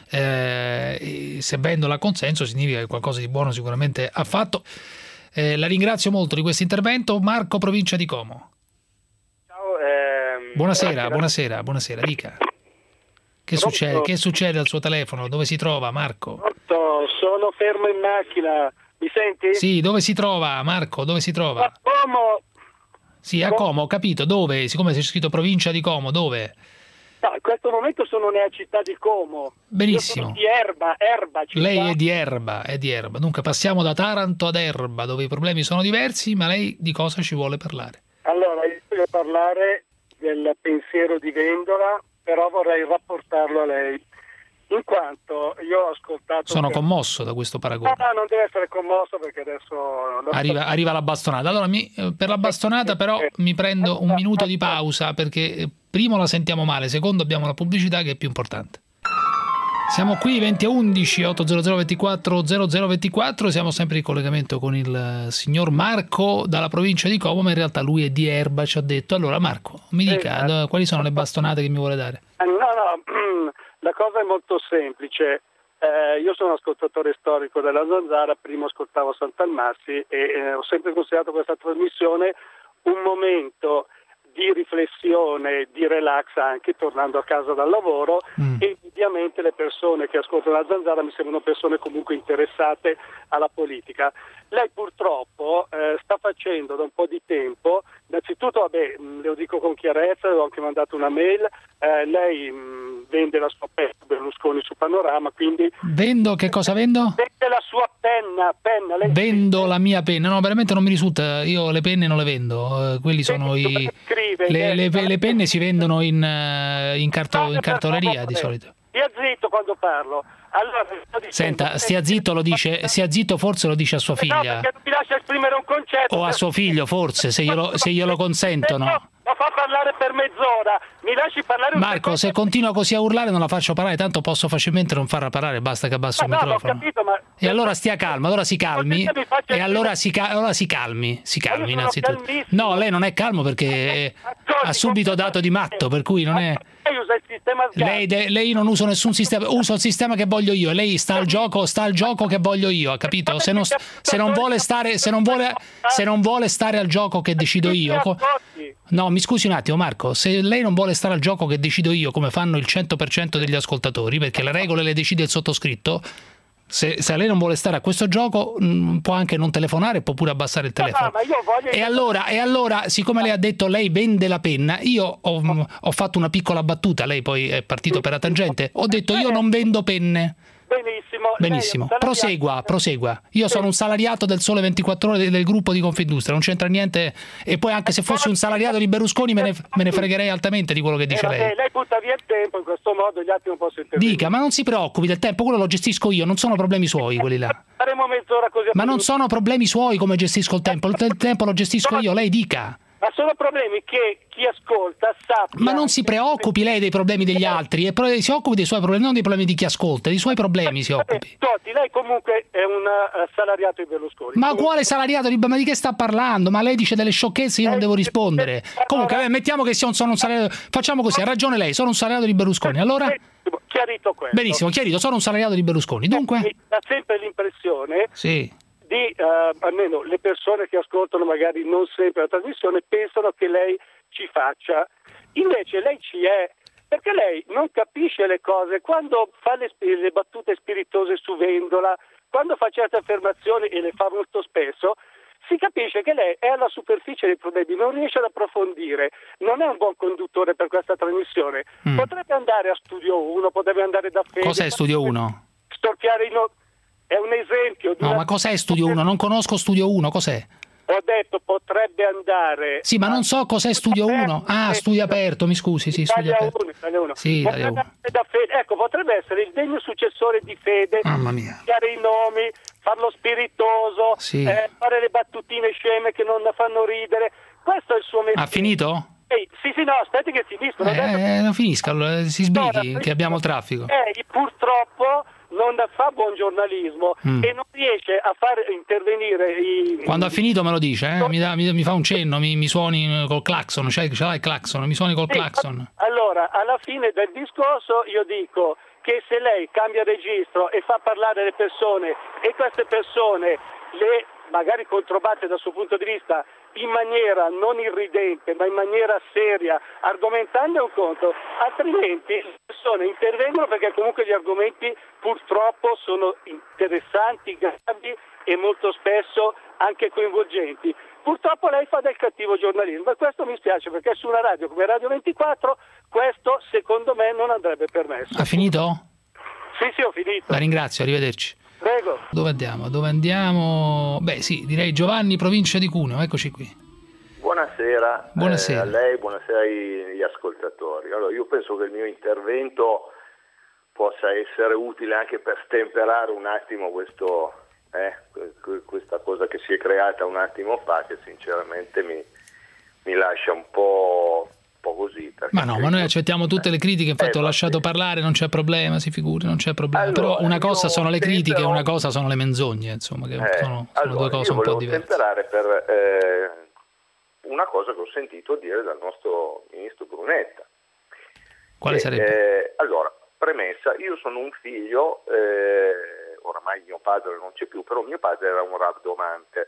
eh, se vendola consenso significa che qualcosa di buono sicuramente ha fatto. Eh, la ringrazio molto di questo intervento. Marco, provincia di Como. Ciao. Ehm, buonasera, buonasera, buonasera, dica. Che succede? Che succede al suo telefono? Dove si trova, Marco? Sono fermo in macchina. Mi senti? Sì, dove si trova, Marco? Dove si trova? A Como. Sì, a Como, ho capito. Dove? Siccome c'è scritto provincia di Como, dove? No, in questo momento sono nella città di Como. Benissimo. Io sono di Erba, Erba città. Lei è di Erba, è di Erba. Dunque passiamo da Taranto ad Erba, dove i problemi sono diversi, ma lei di cosa ci vuole parlare? Allora, io voglio parlare del pensiero di Vendola, però vorrei rapportarlo a lei. In quanto io ho ascoltato... Sono che... commosso da questo paragone. No, no, non deve essere commosso perché adesso... Arriva, arriva la bastonata. Allora, mi, per la bastonata però mi prendo un minuto di pausa perché primo la sentiamo male, secondo abbiamo la pubblicità che è più importante. Siamo qui venti a undici ottocento ventiquattro zero zero ventiquattro, siamo sempre in collegamento con il signor Marco dalla provincia di Como, ma in realtà lui è di Erba, ci ha detto. Allora Marco, mi dica esatto. quali sono le bastonate che mi vuole dare? No, no, la cosa è molto semplice. Eh, io sono ascoltatore storico della Zanzara, prima ascoltavo Sant'Almassi e eh, ho sempre considerato questa trasmissione un momento di riflessione, di relax anche tornando a casa dal lavoro mm. e ovviamente le persone che ascoltano la Zanzara mi sembrano persone comunque interessate alla politica. Lei purtroppo eh, sta facendo da un po' di tempo, innanzitutto vabbè, le lo dico con chiarezza, ho anche mandato una mail, eh, lei mh, vende la sua penna Berlusconi su Panorama, quindi... Vendo? Che cosa vendo? Vende la sua penna, penna. Lei vendo scrive. La mia penna, no veramente non mi risulta, io le penne non le vendo, uh, quelli sono i... Scrive, le, le, le penne si vendono in, uh, in, carto, in cartoleria di solito. Stia zitto quando parlo. Allora, senta, stia zitto, lo dice, stia zitto forse lo dice a sua figlia. No, perché non mi lascia esprimere un concetto. O a suo figlio forse, se glielo, se glielo consentono. No, lo fa parlare per mezz'ora, mi lasci parlare un Marco, secondo. Se continua così a urlare non la faccio parlare, tanto posso facilmente non farla parlare, basta che abbasso ma il no, microfono. Ho capito, ma... E allora stia calmo, allora si calmi. E allora si, cal- allora si calmi, si calmi innanzitutto. No, lei non è calmo perché ha subito dato di matto, per cui non è... Lei usa il sistema lei, de, lei non usa nessun sistema, usa il sistema che voglio io, lei sta al gioco, sta al gioco che voglio io, ha capito? Se non, se non vuole stare, se non vuole, se non vuole stare al gioco che decido io. No, mi scusi un attimo Marco, se lei non vuole stare al gioco che decido io, come fanno il cento per cento degli ascoltatori, perché le regole le decide il sottoscritto, se, se lei non vuole stare a questo gioco mh, può anche non telefonare, può pure abbassare il telefono. No, no, ma io voglio... E allora, e allora, siccome lei ha detto lei vende la penna, io ho, ho fatto una piccola battuta, lei poi è partito per la tangente, ho detto io non vendo penne. Benissimo. Benissimo. Prosegua, prosegua. Io sono un salariato del Sole ventiquattro Ore del gruppo di Confindustria, non c'entra niente. E poi anche se fossi un salariato di Berlusconi me ne, me ne fregherei altamente di quello che dice eh, lei. Vabbè, lei butta via il tempo, in questo modo gli altri non possono intervenire. Dica, ma non si preoccupi del tempo, quello lo gestisco io, non sono problemi suoi quelli là. Faremo mezz'ora così. Ma non sono problemi suoi come gestisco il tempo, il, il tempo lo gestisco io, lei dica. Ma sono problemi che chi ascolta sappia. Ma non si preoccupi lei dei problemi degli altri, e si occupi dei suoi problemi, non dei problemi di chi ascolta, dei suoi problemi si occupi. Totti, lei comunque è un uh, salariato di Berlusconi. Ma comunque... quale salariato di... Ma di che sta parlando? Ma lei dice delle sciocchezze, io non devo rispondere. Comunque, beh, mettiamo che sia un, sono un salariato. Facciamo così, ha ragione lei, sono un salariato di Berlusconi. Allora? Chiarito questo. Benissimo, chiarito, sono un salariato di Berlusconi. Dunque? Mi dà sempre l'impressione. Sì. Di, uh, almeno le persone che ascoltano magari non sempre la trasmissione pensano che lei ci faccia, invece lei ci è, perché lei non capisce le cose quando fa le, le battute spiritose su Vendola, quando fa certe affermazioni, e le fa molto spesso, si capisce che lei è alla superficie dei problemi, non riesce ad approfondire, non è un buon conduttore per questa trasmissione. Mm. Potrebbe andare a Studio uno, potrebbe andare da Fede. Cos'è Studio uno? Storpiare i no... È un esempio. Di no, una... ma cos'è Studio uno? Non conosco Studio uno, cos'è? Ho detto potrebbe andare. Sì, ma non so cos'è Studio uno. Ah, Studio Aperto, mi scusi, sì, Studio Aperto. Italia uno. Sì, Italia uno. Da Fede. Ecco, potrebbe essere il degno successore di Fede. Mamma mia. Dare i nomi, farlo spiritoso, sì. eh, fare le battutine sceme che non fanno ridere. Questo è il suo mestiere. Ha finito? Ehi, sì, sì, no, aspetti che finisco. Eh, detto... non finisca, allora, si sbrighi, no, che abbiamo il traffico. Eh, purtroppo non fa buon giornalismo mm. e non riesce a far intervenire i... Quando ha finito me lo dice, eh? mi, da, mi, mi fa un cenno, mi, mi suoni col clacson, cioè, ce l'hai il clacson, mi suoni col sì, clacson. Allora, alla fine del discorso io dico che se lei cambia registro e fa parlare le persone e queste persone le magari controbatte dal suo punto di vista in maniera non irridente ma in maniera seria, argomentando è un conto, altrimenti le persone intervengono perché comunque gli argomenti purtroppo sono interessanti, gravi e molto spesso anche coinvolgenti. Purtroppo lei fa del cattivo giornalismo e questo mi spiace perché su una radio come Radio ventiquattro questo secondo me non andrebbe permesso. Ha finito? Sì, sì, ho finito. La ringrazio, arrivederci. Prego. Dove andiamo? Dove andiamo? Beh sì, direi Giovanni, provincia di Cuneo, eccoci qui. Buonasera, buonasera. Eh, a lei, buonasera agli ascoltatori. Allora, io penso che il mio intervento possa essere utile anche per stemperare un attimo questo, eh, questa cosa che si è creata un attimo fa, che sinceramente mi, mi lascia un po'... così. Ma no, ma noi accettiamo tutte le critiche, infatti eh, ho lasciato parlare, non c'è problema, si figuri, non c'è problema. Allora, però una cosa sono le critiche e una cosa sono le menzogne, insomma, che eh, sono, sono allora, due cose un po' diverse. Io volevo temperare per eh, una cosa che ho sentito dire dal nostro ministro Brunetta. Quale che, sarebbe? Eh, allora, premessa, io sono un figlio, eh, oramai mio padre non c'è più, però mio padre era un rabdomante.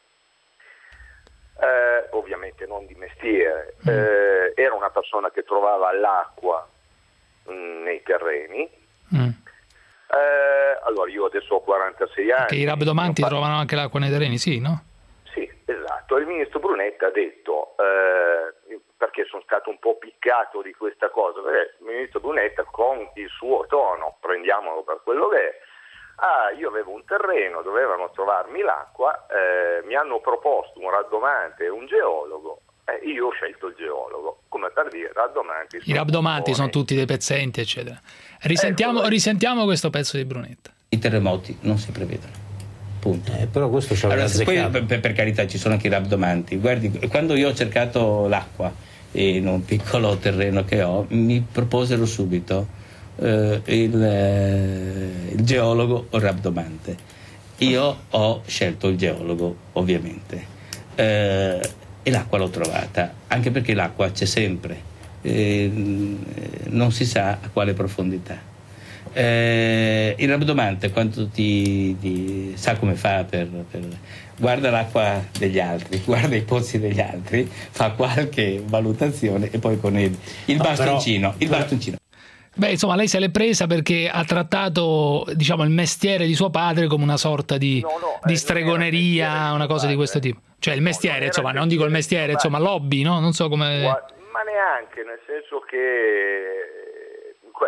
Eh, ovviamente non di mestiere, eh, era una persona che trovava l'acqua mh, nei terreni. Mm. Eh, allora io adesso ho quarantasei anni. Che i rabdomanti fatto... trovano anche l'acqua nei terreni, sì, no? Sì, esatto. Il ministro Brunetta ha detto, eh, perché sono stato un po' piccato di questa cosa, perché il ministro Brunetta con il suo tono, prendiamolo per quello che è, ah, io avevo un terreno, dovevano trovarmi l'acqua, eh, mi hanno proposto un rabdomante e un geologo, e eh, io ho scelto il geologo, come per dire, rabdomanti. I rabdomanti sono tutti dei pezzenti, eccetera. Risentiamo, eh, risentiamo questo pezzo di Brunetta. I terremoti non si prevedono, punto. Eh, però questo c'è allora, poi, per, per carità, ci sono anche i rabdomanti. Guardi, quando io ho cercato l'acqua in un piccolo terreno che ho, mi proposero subito Uh, il, uh, il geologo o il rabdomante. Io ho scelto il geologo, ovviamente, uh, e l'acqua l'ho trovata, anche perché l'acqua c'è sempre, eh, non si sa a quale profondità. Uh, il rabdomante quando ti, ti sa come fa per, per guarda l'acqua degli altri, guarda i pozzi degli altri, fa qualche valutazione e poi con il, il no, bastoncino, però, il bastoncino. Beh, insomma, lei se l'è presa perché ha trattato, diciamo, il mestiere di suo padre come una sorta di, no, no, di stregoneria, una cosa di questo tipo. Cioè il mestiere, no, insomma, non dico il mestiere, insomma, lobby, no? Non so come... Ma neanche, nel senso che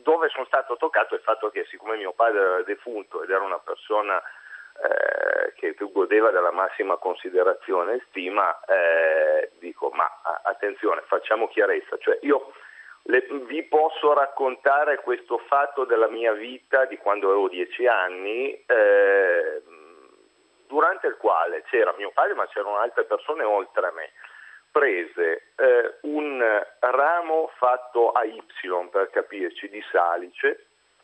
dove sono stato toccato è il fatto che, siccome mio padre era defunto ed era una persona eh, che godeva della massima considerazione e stima, eh, dico, ma attenzione, facciamo chiarezza, cioè io le, vi posso raccontare questo fatto della mia vita di quando avevo dieci anni, eh, durante il quale c'era mio padre, ma c'erano altre persone oltre a me, prese eh, un ramo fatto a Y, per capirci, di salice.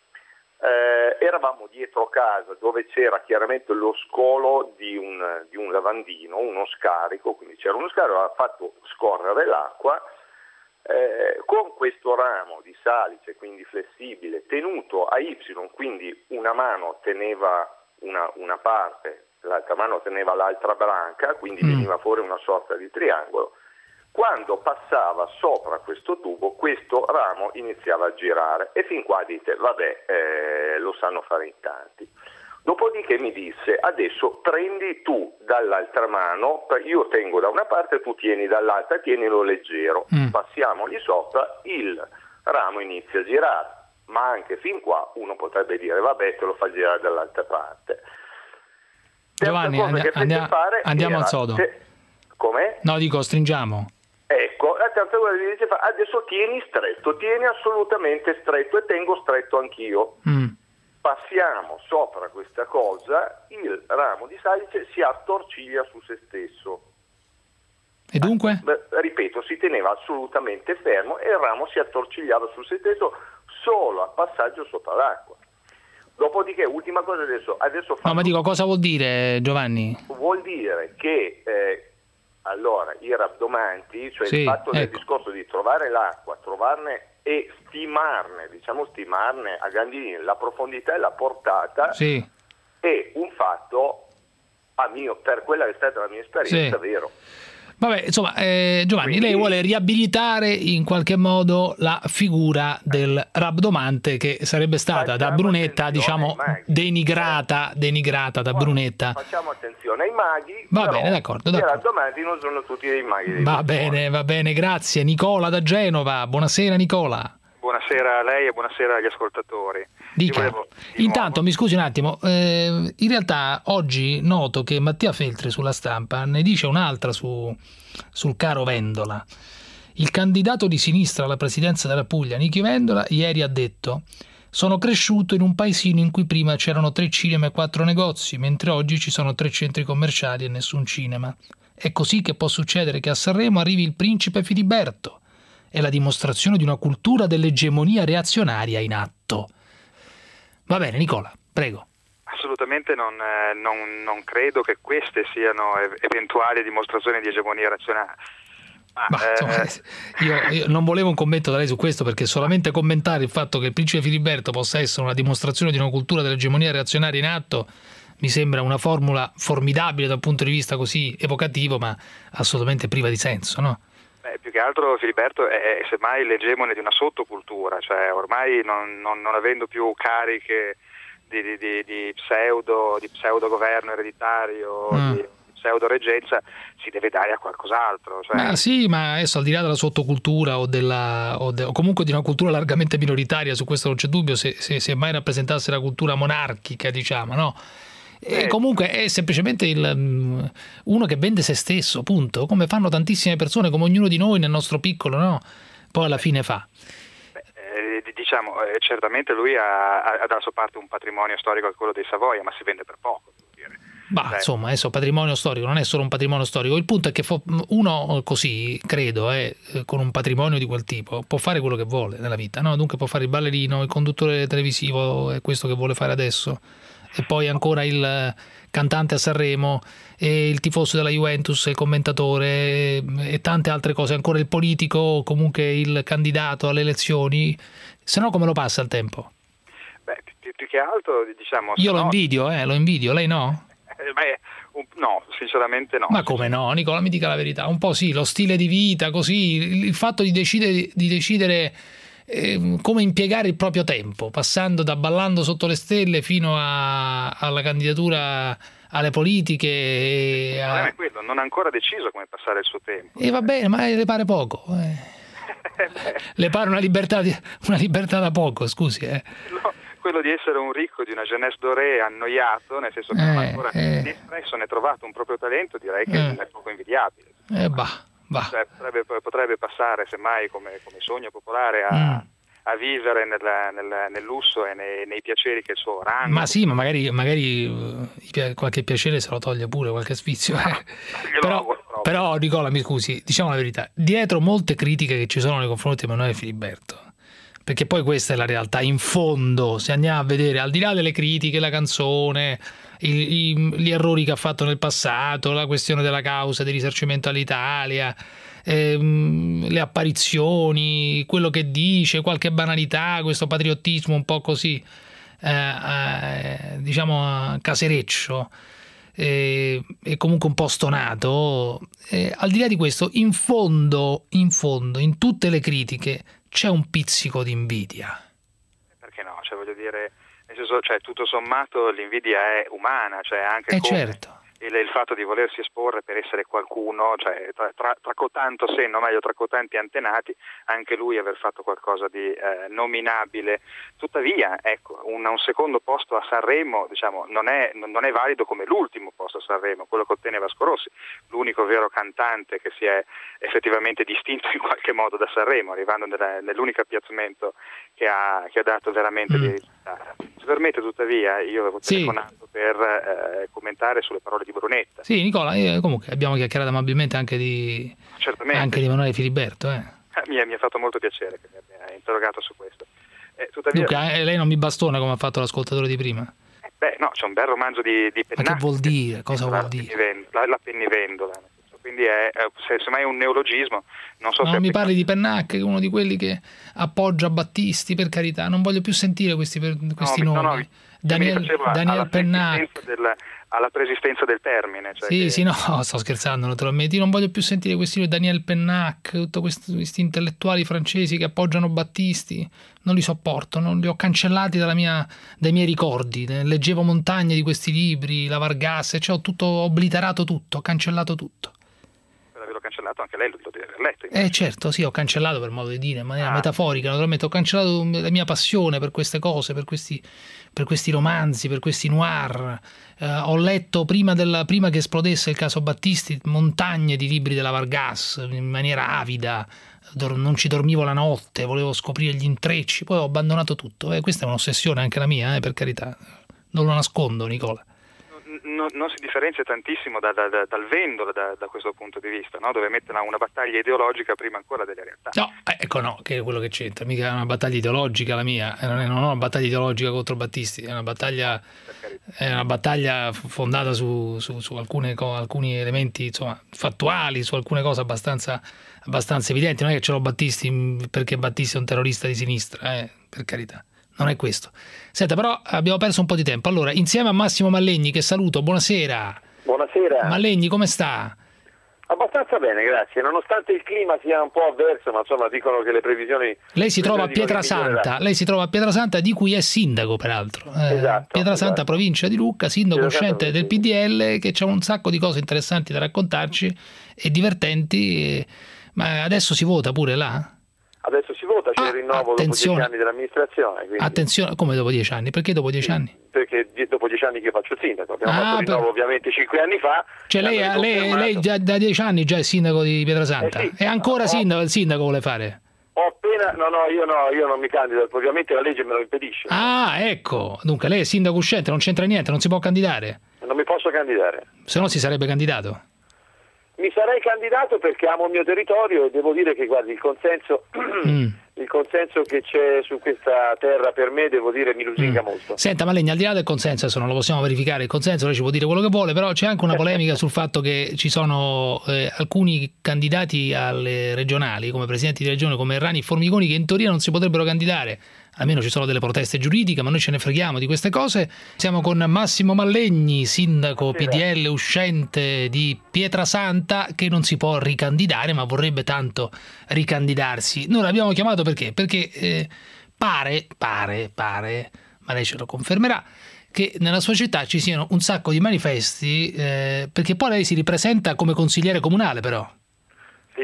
Eh, eravamo dietro casa dove c'era chiaramente lo scolo di un, di un lavandino, uno scarico, quindi c'era uno scarico, aveva fatto scorrere l'acqua. Eh, con questo ramo di salice, quindi flessibile, tenuto a Y, quindi una mano teneva una, una parte, l'altra mano teneva l'altra branca, quindi mm. veniva fuori una sorta di triangolo. Quando passava sopra questo tubo, questo ramo iniziava a girare e fin qua dite, vabbè, eh, lo sanno fare in tanti. Dopodiché mi disse, adesso prendi tu dall'altra mano, io tengo da una parte, tu tieni dall'altra, tienilo leggero, mm. passiamogli sopra, il ramo inizia a girare, ma anche fin qua uno potrebbe dire, vabbè, te lo fa girare dall'altra parte. Giovanni, and- andia- fare andiamo al sodo. Se... Com'è? No, dico, stringiamo. Ecco, la terza cosa che mi dice, adesso tieni stretto, tieni assolutamente stretto e tengo stretto anch'io. Mm. Passiamo sopra questa cosa, il ramo di salice si attorciglia su se stesso. E dunque? Beh, ripeto, si teneva assolutamente fermo e il ramo si attorcigliava su se stesso solo a passaggio sopra l'acqua. Dopodiché, ultima cosa adesso... adesso no, ma dico, cosa vuol dire, Giovanni? Vuol dire che... Eh, allora, i rabdomanti, cioè sì, il fatto ecco. del discorso di trovare l'acqua, trovarne e stimarne, diciamo stimarne a grandi linee la profondità e la portata, sì. è un fatto, a mio, per quella che è stata la mia esperienza, sì. vero. Vabbè, insomma, eh, Giovanni, Quindi, lei vuole riabilitare in qualche modo la figura del rabdomante che sarebbe stata da Brunetta, diciamo, denigrata, denigrata da Brunetta. Facciamo attenzione ai maghi. Va bene, d'accordo. d'accordo. I rabdomanti non sono tutti dei maghi. Va bene, va bene, grazie. Nicola da Genova. Buonasera, Nicola. Buonasera a lei e buonasera agli ascoltatori. Dica. Volevo, Intanto mi scusi un attimo, eh, in realtà oggi noto che Mattia Feltri sulla Stampa ne dice un'altra su, sul caro Vendola. Il candidato di sinistra alla presidenza della Puglia, Nichi Vendola, ieri ha detto: sono cresciuto in un paesino in cui prima c'erano tre cinema e quattro negozi, mentre oggi ci sono tre centri commerciali e nessun cinema. È così che può succedere che a Sanremo arrivi il principe Filiberto. È la dimostrazione di una cultura dell'egemonia reazionaria in atto. Va bene, Nicola, prego. Assolutamente non, eh, non, non credo che queste siano ev- eventuali dimostrazioni di egemonia reazionaria. Ma, Ma, insomma, eh... io, io non volevo un commento da lei su questo, perché solamente commentare il fatto che il principe Filiberto possa essere una dimostrazione di una cultura dell'egemonia reazionaria in atto mi sembra una formula formidabile dal punto di vista così evocativo, ma assolutamente priva di senso, no? Beh, più che altro Filiberto è, è semmai l'egemone di una sottocultura, cioè ormai non, non, non avendo più cariche di, di, di, di pseudo di pseudo governo ereditario, mm. di pseudo reggenza, si deve dare a qualcos'altro. Cioè... Ma sì, ma adesso al di là della sottocultura o, della, o, de, o comunque di una cultura largamente minoritaria, su questo non c'è dubbio, se, se, se mai rappresentasse la cultura monarchica, diciamo, no? E eh. comunque è semplicemente il, uno che vende se stesso, punto, come fanno tantissime persone, come ognuno di noi nel nostro piccolo, no? Poi alla fine fa. Beh, eh, diciamo, eh, certamente lui ha, ha dalla sua parte un patrimonio storico che è quello dei Savoia, ma si vende per poco. Ma insomma, adesso patrimonio storico non è solo un patrimonio storico, il punto è che uno così, credo, eh, con un patrimonio di quel tipo può fare quello che vuole nella vita, no? Dunque può fare il ballerino, il conduttore televisivo, è questo che vuole fare adesso, e poi ancora il cantante a Sanremo, e il tifoso della Juventus, il commentatore e tante altre cose, ancora il politico, comunque il candidato alle elezioni, se no come lo passa il tempo? Beh, più, più che altro diciamo... Io lo no... invidio, eh, lo invidio, lei no? Eh, beh, un, no, sinceramente no. Ma come no, Nicola, mi dica la verità. Un po' sì, lo stile di vita, così, il, il fatto di decidere, di decidere eh, come impiegare il proprio tempo, passando da Ballando sotto le stelle fino a, alla candidatura alle politiche. E a... Non è quello, non ha ancora deciso come passare il suo tempo. E va bene, ma le pare poco. Eh. Le pare una libertà, di, una libertà da poco, scusi. Eh. No, quello di essere un ricco di una jeunesse dorée annoiato, nel senso che eh, non ha ancora eh. né espresso né trovato un proprio talento, direi che Eh. è poco invidiabile. Eh, bah, bah. Cioè, potrebbe, potrebbe passare semmai come, come sogno popolare a, Mm. a vivere nel, nel, nel lusso e nei, nei piaceri che il suo rango. Ma sì, ma magari, magari uh, i pia- qualche piacere se lo toglie pure, qualche sfizio. eh. però, però, Nicola, mi scusi, diciamo la verità, dietro molte critiche che ci sono nei confronti di Emanuele Filiberto, perché poi questa è la realtà, in fondo, se andiamo a vedere, al di là delle critiche, la canzone, i- i- gli errori che ha fatto nel passato, la questione della causa di risarcimento all'Italia, ehm, le apparizioni, quello che dice, qualche banalità, questo patriottismo un po' così, eh, eh, diciamo casereccio, e, e comunque un po' stonato, eh, al di là di questo, in fondo, in fondo, in tutte le critiche c'è un pizzico di invidia. Perché no? Cioè, voglio dire, nel senso, cioè, tutto sommato l'invidia è umana, cioè anche Eh come certo. il, il fatto di volersi esporre per essere qualcuno, cioè tra, tra, tra cotanto senno, meglio tra cotanti antenati, anche lui aver fatto qualcosa di eh, nominabile. Tuttavia, ecco, un, un secondo posto a Sanremo, diciamo, non è, non è valido come l'ultimo posto a Sanremo, quello che ottenne Vasco Rossi, l'unico vero cantante che si è effettivamente distinto in qualche modo da Sanremo, arrivando nella, nell'unico piazzamento che ha, che ha dato veramente Mm. dei risultati. Se permette, tuttavia, io avevo Sì. telefonato per eh, commentare sulle parole di Brunetta. Sì, Nicola, eh, comunque abbiamo chiacchierato amabilmente anche di, Certamente. anche di Emanuele Filiberto. Eh. Mi, è, mi ha fatto molto piacere che mi abbia interrogato su questo. Eh, tuttavia, Dunque, eh, lei non mi bastona come ha fatto l'ascoltatore di prima. beh, no, c'è un bel romanzo di, di Ma Pennacchi. che vuol dire? Cosa la, vuol dire? penniven- la, la pennivendola. nel senso. Quindi è, è se, semmai è un neologismo, non so Ma se... non è mi parli di Pennac, che è uno di quelli che appoggia Battisti, per carità. Non voglio più sentire questi, per- questi no, nomi. no, no, mi Daniel, rifacevo Daniel alla Pennac. persistenza del, alla persistenza del termine. Cioè Sì, che- sì, no, sto scherzando naturalmente. Io non voglio più sentire questi Daniel Pennac, tutti questi, questi intellettuali francesi che appoggiano Battisti. Non li sopporto, non li ho cancellati dalla mia, dai miei ricordi. Leggevo montagne di questi libri, la Vargas, cioè ho tutto ho obliterato tutto, ho cancellato tutto. per averlo cancellato anche lei lo deve aver letto. Eh certo, sì, ho cancellato, per modo di dire, in maniera Ah. metaforica, naturalmente ho cancellato la mia passione per queste cose, per questi, per questi romanzi, per questi noir. Eh, ho letto prima, della, prima che esplodesse il caso Battisti montagne di libri della Vargas in maniera avida, Dor- non ci dormivo la notte, volevo scoprire gli intrecci, poi ho abbandonato tutto. Eh, questa è un'ossessione anche la mia, eh, per carità, non lo nascondo, Nicola. Non, non si differenzia tantissimo da, da, da, dal Vendola da, da questo punto di vista, no? Dove mette una, una battaglia ideologica prima ancora delle realtà. No, ecco no, che è quello che c'entra, mica è una battaglia ideologica la mia, eh, non è non ho una battaglia ideologica contro Battisti, è una battaglia, è una battaglia fondata su, su, su alcune, co- alcuni elementi insomma, fattuali, su alcune cose abbastanza, abbastanza evidenti, non è che ce l'ho Battisti mh, perché Battisti è un terrorista di sinistra, eh, per carità. Non è questo. Senta, però abbiamo perso un po' di tempo. Allora, insieme a Massimo Mallegni, che saluto, buonasera. Buonasera. Mallegni, come sta? Abbastanza bene, grazie. Nonostante il clima sia un po' avverso, ma insomma dicono che le previsioni... Lei si trova a dicono che Pietrasanta, migliorerà. lei si trova a Pietrasanta, di cui è sindaco peraltro. Eh, Esatto, Pietrasanta, esatto. provincia di Lucca, sindaco Pietrasanta, uscente del P D L, che c'ha un sacco di cose interessanti da raccontarci e divertenti. eh, Ma adesso si vota pure là? Adesso si vota, c'è il rinnovo dopo dieci attenzione. anni dell'amministrazione, quindi- Attenzione, come dopo dieci anni? Perché dopo dieci anni? perché di- dopo dieci anni che io faccio il sindaco. Abbiamo Ah, fatto il rinnovo per- ovviamente cinque anni fa. Cioè lei, l'hanno lei, riconfermato. lei già da dieci anni già è sindaco di Pietrasanta? Eh sì. E ancora Oh. sindaco, il sindaco vuole fare? Ho appena... No, no, io no, io non mi candido, ovviamente la legge me lo impedisce. Ah, ecco. Dunque lei è sindaco uscente, non c'entra niente, non si può candidare. Non mi posso candidare. Se no si sarebbe candidato. Mi sarei candidato perché amo il mio territorio e devo dire che, guardi, il consenso... Mm. Il consenso che c'è su questa terra per me, devo dire, mi lusinga molto. Senta Mallegni, al di là del consenso, adesso non lo possiamo verificare, il consenso lei ci può dire quello che vuole, però c'è anche una polemica sul fatto che ci sono eh, alcuni candidati alle regionali, come presidenti di regione, come Errani e Formigoni, che in teoria non si potrebbero candidare. Almeno ci sono delle proteste giuridiche, ma noi ce ne freghiamo di queste cose. Siamo con Massimo Mallegni, sindaco P D L uscente di Pietrasanta, che non si può ricandidare, ma vorrebbe tanto ricandidarsi. Noi l'abbiamo chiamato perché? Perché eh, pare, pare, pare, ma lei ce lo confermerà, che nella sua città ci siano un sacco di manifesti, eh, perché poi lei si ripresenta come consigliere comunale, però. Sì,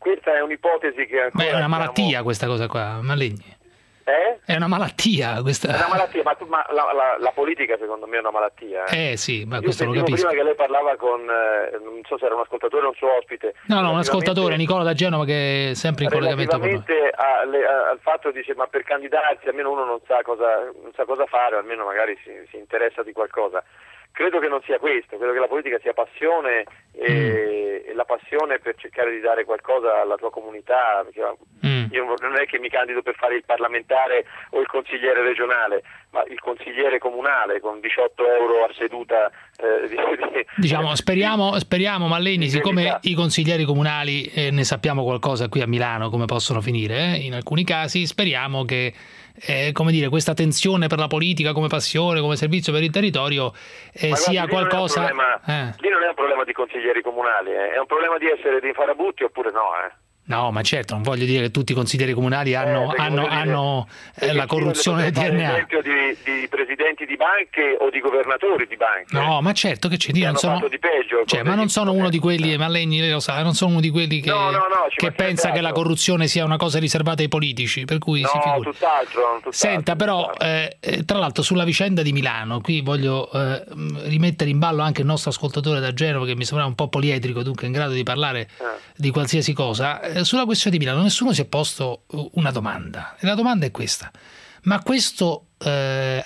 questa è un'ipotesi che ancora... Beh, è una malattia siamo... questa cosa qua, Mallegni. Eh? È una malattia questa. È una malattia, ma, tu, ma la, la, la politica secondo me è una malattia. Eh, eh sì, ma Io questo lo capisco. prima che lei parlava con, eh, non so se era un ascoltatore o un suo ospite. No, no, un ascoltatore, Nicola da Genova, che è sempre in collegamento con noi. Relativamente alle, a, al fatto dice, ma per candidarsi almeno uno non sa cosa, non sa cosa fare, o almeno magari si, si interessa di qualcosa. Credo che non sia questo, credo che la politica sia passione e, mm. e la passione per cercare di dare qualcosa alla tua comunità, perché mm. io non è che mi candido per fare il parlamentare o il consigliere regionale, ma il consigliere comunale con diciotto euro a seduta. Eh, di, di, diciamo, speriamo, speriamo Mallegni, siccome i consiglieri comunali eh, ne sappiamo qualcosa qui a Milano come possono finire, eh, in alcuni casi, speriamo che Eh, come dire, questa tensione per la politica come passione, come servizio per il territorio eh, guardi, sia qualcosa. Non problema, eh. Lì non è un problema di consiglieri comunali, eh. È un problema di essere dei farabutti oppure no, eh. No, ma certo, non voglio dire che tutti i consiglieri comunali hanno, eh, hanno, dire, hanno eh, la corruzione del D N A. Per esempio di, di presidenti di banche o di governatori di banche. No, ma certo che c'è dire, non sono, di peggio, cioè, ma non sono uno di quelli, Mallegni lei lo sa, non sono uno di quelli che, no, no, no, che pensa che la corruzione sia una cosa riservata ai politici, per cui no, si figuri. tutt'altro, tutt'altro. Senta, però, eh, tra l'altro sulla vicenda di Milano, qui voglio eh, rimettere in ballo anche il nostro ascoltatore da Genova, che mi sembra un po' poliedrico, dunque in grado di parlare eh. di qualsiasi cosa. Eh, sulla questione di Milano nessuno si è posto una domanda, e la domanda è questa: ma questo, eh,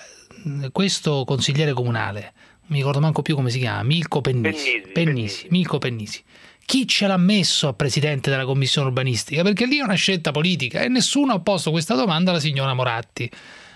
questo consigliere comunale, non mi ricordo manco più come si chiama, Milko Pennisi, Pennisi, Pennisi, Milko Pennisi, chi ce l'ha messo a presidente della commissione urbanistica? Perché lì è una scelta politica e nessuno ha posto questa domanda alla signora Moratti.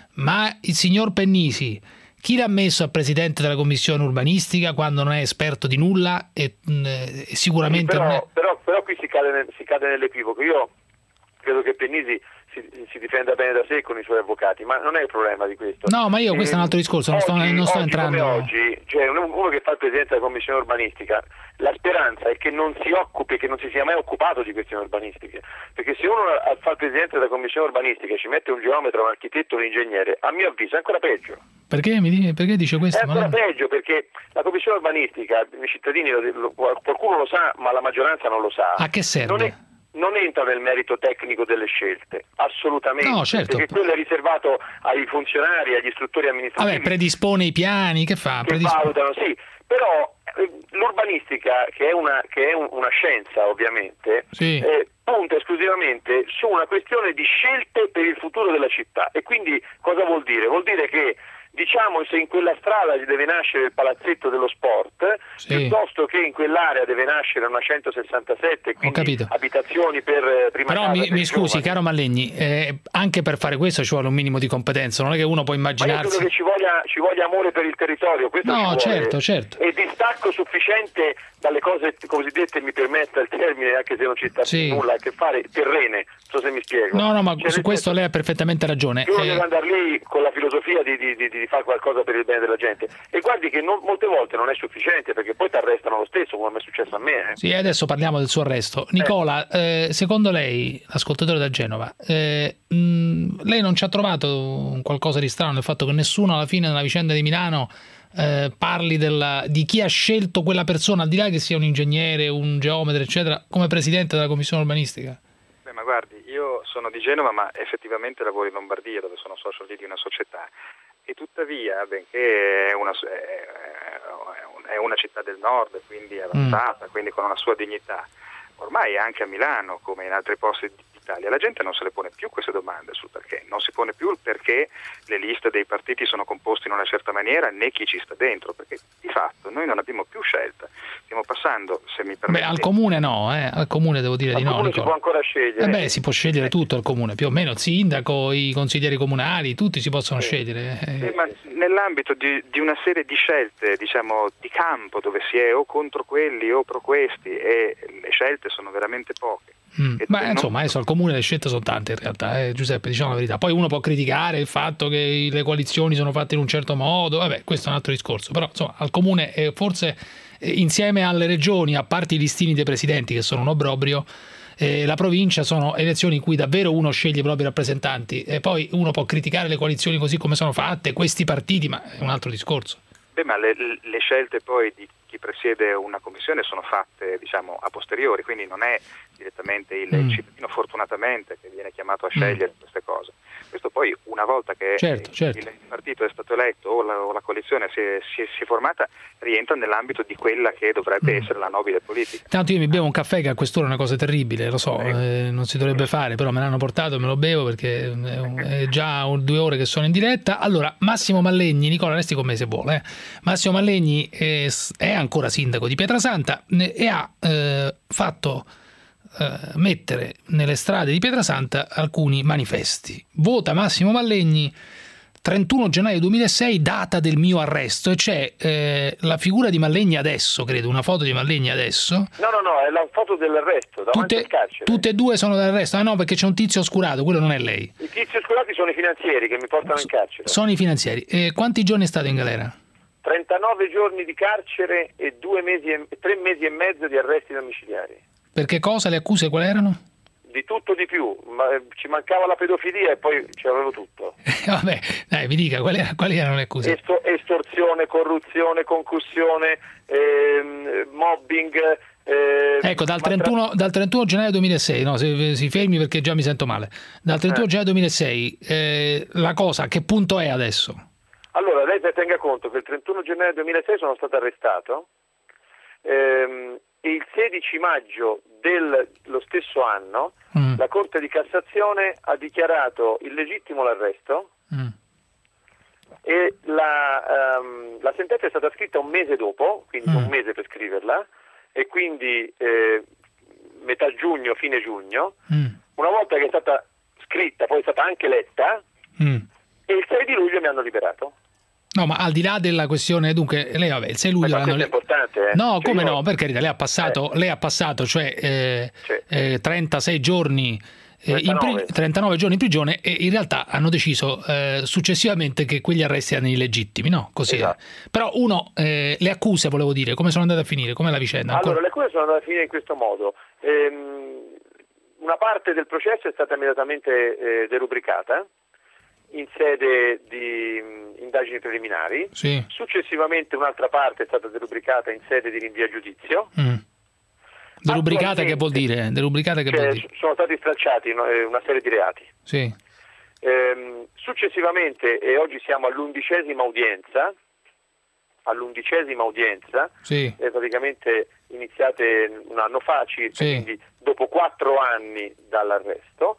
Ma il signor Pennisi, chi l'ha messo a presidente della commissione urbanistica quando non è esperto di nulla e, e sicuramente sì, però, non è... però, però qui si cade, nel, si cade nell'equivoco. Io credo che Pennisi si, si difenda bene da sé con i suoi avvocati, ma non è il problema di questo. No, ma io e, questo è un altro discorso, non sto, oggi, non sto oggi, entrando... Come oggi, cioè uno, uno che fa il presidente della commissione urbanistica, la speranza è che non si occupi, che non si sia mai occupato di questioni urbanistiche, perché se uno fa il presidente della commissione urbanistica e ci mette un geometra, un architetto, un ingegnere, a mio avviso è ancora peggio. Perché, mi, perché dice questo? È ancora peggio, perché la commissione urbanistica, i cittadini, lo, lo, qualcuno lo sa, ma la maggioranza non lo sa. A che serve? Non, è, non entra nel merito tecnico delle scelte, assolutamente, no, certo. Perché quello è riservato ai funzionari, agli istruttori amministrativi. Vabbè, predispone i piani, che fa? Che valutano, sì, però eh, l'urbanistica, che è una, che è un, una scienza ovviamente, sì. eh, punta esclusivamente su una questione di scelte per il futuro della città. E quindi cosa vuol dire? Vuol dire che diciamo se in quella strada deve nascere il palazzetto dello sport, sì. piuttosto che in quell'area deve nascere una centosessantasette, quindi abitazioni per prima Però casa. mi, mi scusi, caro Mallegni, eh, anche per fare questo ci vuole un minimo di competenza, non è che uno può immaginarsi... Ma io credo che ci voglia, ci voglia amore per il territorio, questo no, ci vuole, certo, certo. e distacco sufficiente dalle cose cosiddette, mi permetta il termine, anche se non ci sta sì. nulla a che fare, terrene, non so se mi spiego. No, no, ma cioè, su questo lei ha perfettamente ragione. Uno eh... deve andare lì con la filosofia di, di, di, di fare qualcosa per il bene della gente, e guardi che non, molte volte non è sufficiente, perché poi ti arrestano lo stesso, come è successo a me. Eh. Sì, adesso parliamo del suo arresto. Nicola, eh. Eh, secondo lei, ascoltatore da Genova, eh, mh, lei non ci ha trovato qualcosa di strano nel fatto che nessuno alla fine nella vicenda di Milano eh, parli della, di chi ha scelto quella persona, al di là che sia un ingegnere, un geometra, eccetera, come presidente della commissione urbanistica? Beh, ma guardi, io sono di Genova, ma effettivamente lavoro in Lombardia, dove sono socio di una società. E tuttavia, benché è una, è una città del nord, quindi avanzata, mm. quindi con una sua dignità, ormai anche a Milano, come in altri posti d'Italia, la gente non se le pone più queste domande sul perché, non si pone più il perché le liste dei partiti sono composte in una certa maniera, né chi ci sta dentro, perché di fatto noi non abbiamo più scelta, stiamo passando, se mi permette... Beh, al comune no, eh? al comune devo dire al di no. Al comune si può ancora scegliere. Eh beh, si può scegliere tutto al comune, più o meno, il sindaco, i consiglieri comunali, tutti si possono sì. scegliere. Eh. Sì, ma nell'ambito di, di una serie di scelte, diciamo, di campo, dove si è o contro quelli o pro questi, e le scelte sono veramente poche. Mm. Ma non... insomma adesso al comune le scelte sono tante in realtà, eh, Giuseppe, diciamo la verità. Poi uno può criticare il fatto che le coalizioni sono fatte in un certo modo, vabbè, questo è un altro discorso, però insomma al comune eh, forse eh, insieme alle regioni, a parte i listini dei presidenti che sono un obbrobrio, eh, la provincia sono elezioni in cui davvero uno sceglie i propri rappresentanti, e poi uno può criticare le coalizioni così come sono fatte, questi partiti, ma è un altro discorso. Beh, ma le, le scelte poi di chi presiede una commissione sono fatte, diciamo, a posteriori, quindi non è direttamente il mm. cittadino, fortunatamente, che viene chiamato a scegliere mm. queste cose. Questo poi, una volta che certo, il, certo. il partito è stato eletto o la, o la coalizione si è, si, è, si è formata, rientra nell'ambito di quella che dovrebbe mm. essere la nobile politica. Tanto io mi bevo un caffè, che a quest'ora è una cosa terribile, lo so, eh, non si dovrebbe fare, però me l'hanno portato e me lo bevo perché è già due ore che sono in diretta. Allora, Massimo Mallegni, Nicola resti con me se vuole, eh. Massimo Mallegni è, è ancora sindaco di Pietrasanta e ha eh, fatto eh, mettere nelle strade di Pietrasanta alcuni manifesti. Vota Massimo Mallegni, trentuno gennaio duemilasei, data del mio arresto, e c'è eh, la figura di Mallegni adesso, credo, una foto di Mallegni adesso. No, no, no, è la foto dell'arresto, davanti tutte, al carcere. Tutte e due sono dall'arresto? Ah no, perché c'è un tizio oscurato, quello non è lei. I tizi oscurati sono i finanzieri che mi portano in carcere. Sono i finanzieri. E quanti giorni è stato in galera? trentanove giorni di carcere e due mesi e, tre mesi e mezzo di arresti domiciliari. Per che cosa? Le accuse quali erano? Di tutto di più, ma ci mancava la pedofilia e poi ce l'avevo tutto. Vabbè, dai, mi dica, quali, quali erano le accuse? Esto, estorsione, corruzione, concussione, ehm, mobbing. Eh, ecco, dal trentuno, dal trentuno gennaio duemilasei, no, si, si fermi perché già mi sento male. Dal trentuno eh. gennaio duemilasei, eh, la cosa a che punto è adesso? Allora, lei tenga conto che il trentuno gennaio duemilasei sono stato arrestato ehm, e il sedici maggio dello stesso anno mm. la Corte di Cassazione ha dichiarato illegittimo l'arresto mm. e la, um, la sentenza è stata scritta un mese dopo, quindi mm. un mese per scriverla, e quindi eh, metà giugno, fine giugno. Mm. Una volta che è stata scritta, poi è stata anche letta, mm. e il sei di luglio mi hanno liberato. No, ma al di là della questione, dunque, lei vabbè, il sei luglio l'hanno... è importante, eh? No, cioè, come io... no, per carità, lei ha passato, eh. lei ha passato cioè eh, sì. eh, trentasei giorni eh, in pri... trentanove giorni in prigione, e in realtà hanno deciso eh, successivamente che quegli arresti erano illegittimi, no? Così esatto. è. Però uno, eh, le accuse, volevo dire, come sono andate a finire? Com'è la vicenda? Allora, le accuse sono andate a finire in questo modo. Ehm, una parte del processo è stata immediatamente eh, derubricata in sede di mh, indagini preliminari, sì. Successivamente un'altra parte è stata derubricata in sede di rinvio a giudizio. Mm. Derubricata che vuol dire? Derubricata che cioè, vuol dire? Sono stati stralciati una serie di reati. Sì. Ehm, successivamente, e oggi siamo all'undicesima udienza, all'undicesima udienza, sì. eh, praticamente iniziate un anno fa circa, sì. quindi dopo quattro anni dall'arresto,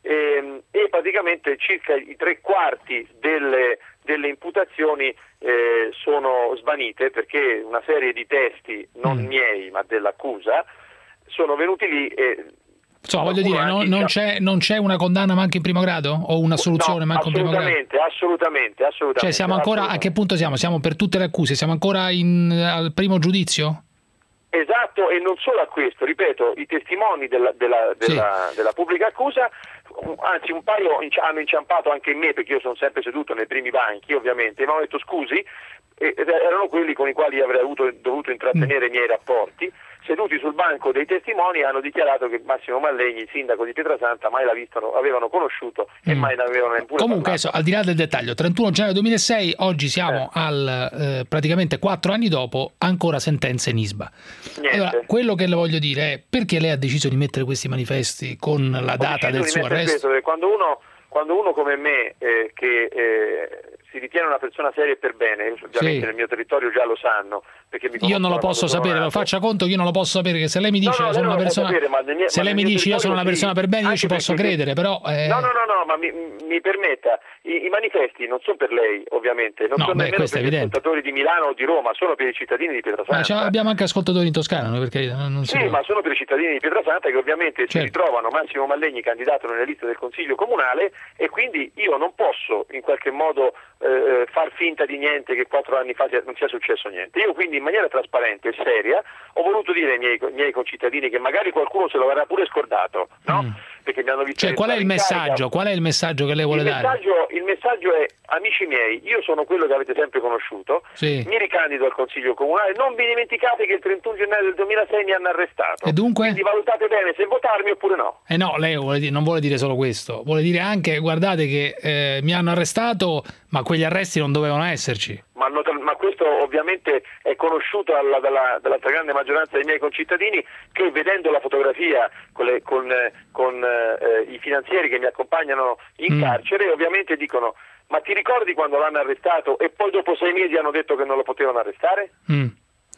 e, e praticamente circa i tre quarti delle, delle imputazioni eh, sono svanite, perché una serie di testi non mm. miei ma dell'accusa sono venuti lì e insomma, voglio dire, non, non, c'è, non c'è una condanna manco in primo grado o una soluzione no, manco in primo grado? Assolutamente, assolutamente, assolutamente. Cioè siamo ancora, a che punto siamo? Siamo per tutte le accuse, siamo ancora in, al primo giudizio? Esatto, e non solo a questo, ripeto, i testimoni della, della, della, sì. della pubblica accusa, anzi un paio hanno inciampato anche in me, perché io sono sempre seduto nei primi banchi ovviamente, e mi hanno detto scusi, ed erano quelli con i quali avrei avuto, dovuto intrattenere mm. i miei rapporti, seduti sul banco dei testimoni, hanno dichiarato che Massimo Mallegni, sindaco di Pietrasanta, mai l'avevano avevano conosciuto e mm. mai ne avevano neppure comunque adesso, al di là del dettaglio, trentuno gennaio duemilasei, oggi siamo eh. al eh, praticamente quattro anni dopo, ancora sentenza in Isba. Niente. Allora, quello che le voglio dire è: perché lei ha deciso di mettere questi manifesti con la Ho data del di suo arresto? Questo, quando uno quando uno come me eh, che eh, si ritiene una persona seria e per bene, ovviamente sì. nel mio territorio già lo sanno, perché mi io non lo posso sapere, lo faccia conto che io non lo posso sapere, che se lei mi dice no, no, sono una persona sapere, mie, se lei mi dice io sono una persona per bene, io ci posso credere, però eh... no no no no ma mi, mi permetta, I, i manifesti non sono per lei ovviamente, non no, sono beh, nemmeno per gli ascoltatori di Milano o di Roma, sono per i cittadini di Pietrasanta. Ma abbiamo anche ascoltatori in Toscana, no? Perché non sì, si ma sono per i cittadini di Pietrasanta che ovviamente certo. si ritrovano Massimo Mallegni candidato nelle liste del Consiglio Comunale, e quindi io non posso in qualche modo eh, far finta di niente, che quattro anni fa non sia successo niente. Io quindi in maniera trasparente e seria ho voluto dire ai miei, miei concittadini, che magari qualcuno se lo avrà pure scordato, no? Mm. Perché mi hanno visto. Cioè, qual è il messaggio? Qual è il messaggio che lei vuole il dare? Messaggio, il messaggio è: amici miei, io sono quello che avete sempre conosciuto, sì. mi ricandido al Consiglio Comunale, non vi dimenticate che il trentuno gennaio del duemilasei mi hanno arrestato. E dunque? Quindi valutate bene se votarmi oppure no. Eh no, lei vuole dire, non vuole dire solo questo, vuole dire anche: guardate che eh, mi hanno arrestato, Ma quegli arresti non dovevano esserci. Ma, not- ma questo ovviamente è conosciuto alla, dalla, dalla stragrande maggioranza dei miei concittadini, che vedendo la fotografia con, le, con, con eh, i finanzieri che mi accompagnano in mm. carcere, ovviamente dicono: ma ti ricordi quando l'hanno arrestato e poi dopo sei mesi hanno detto che non lo potevano arrestare? Mm.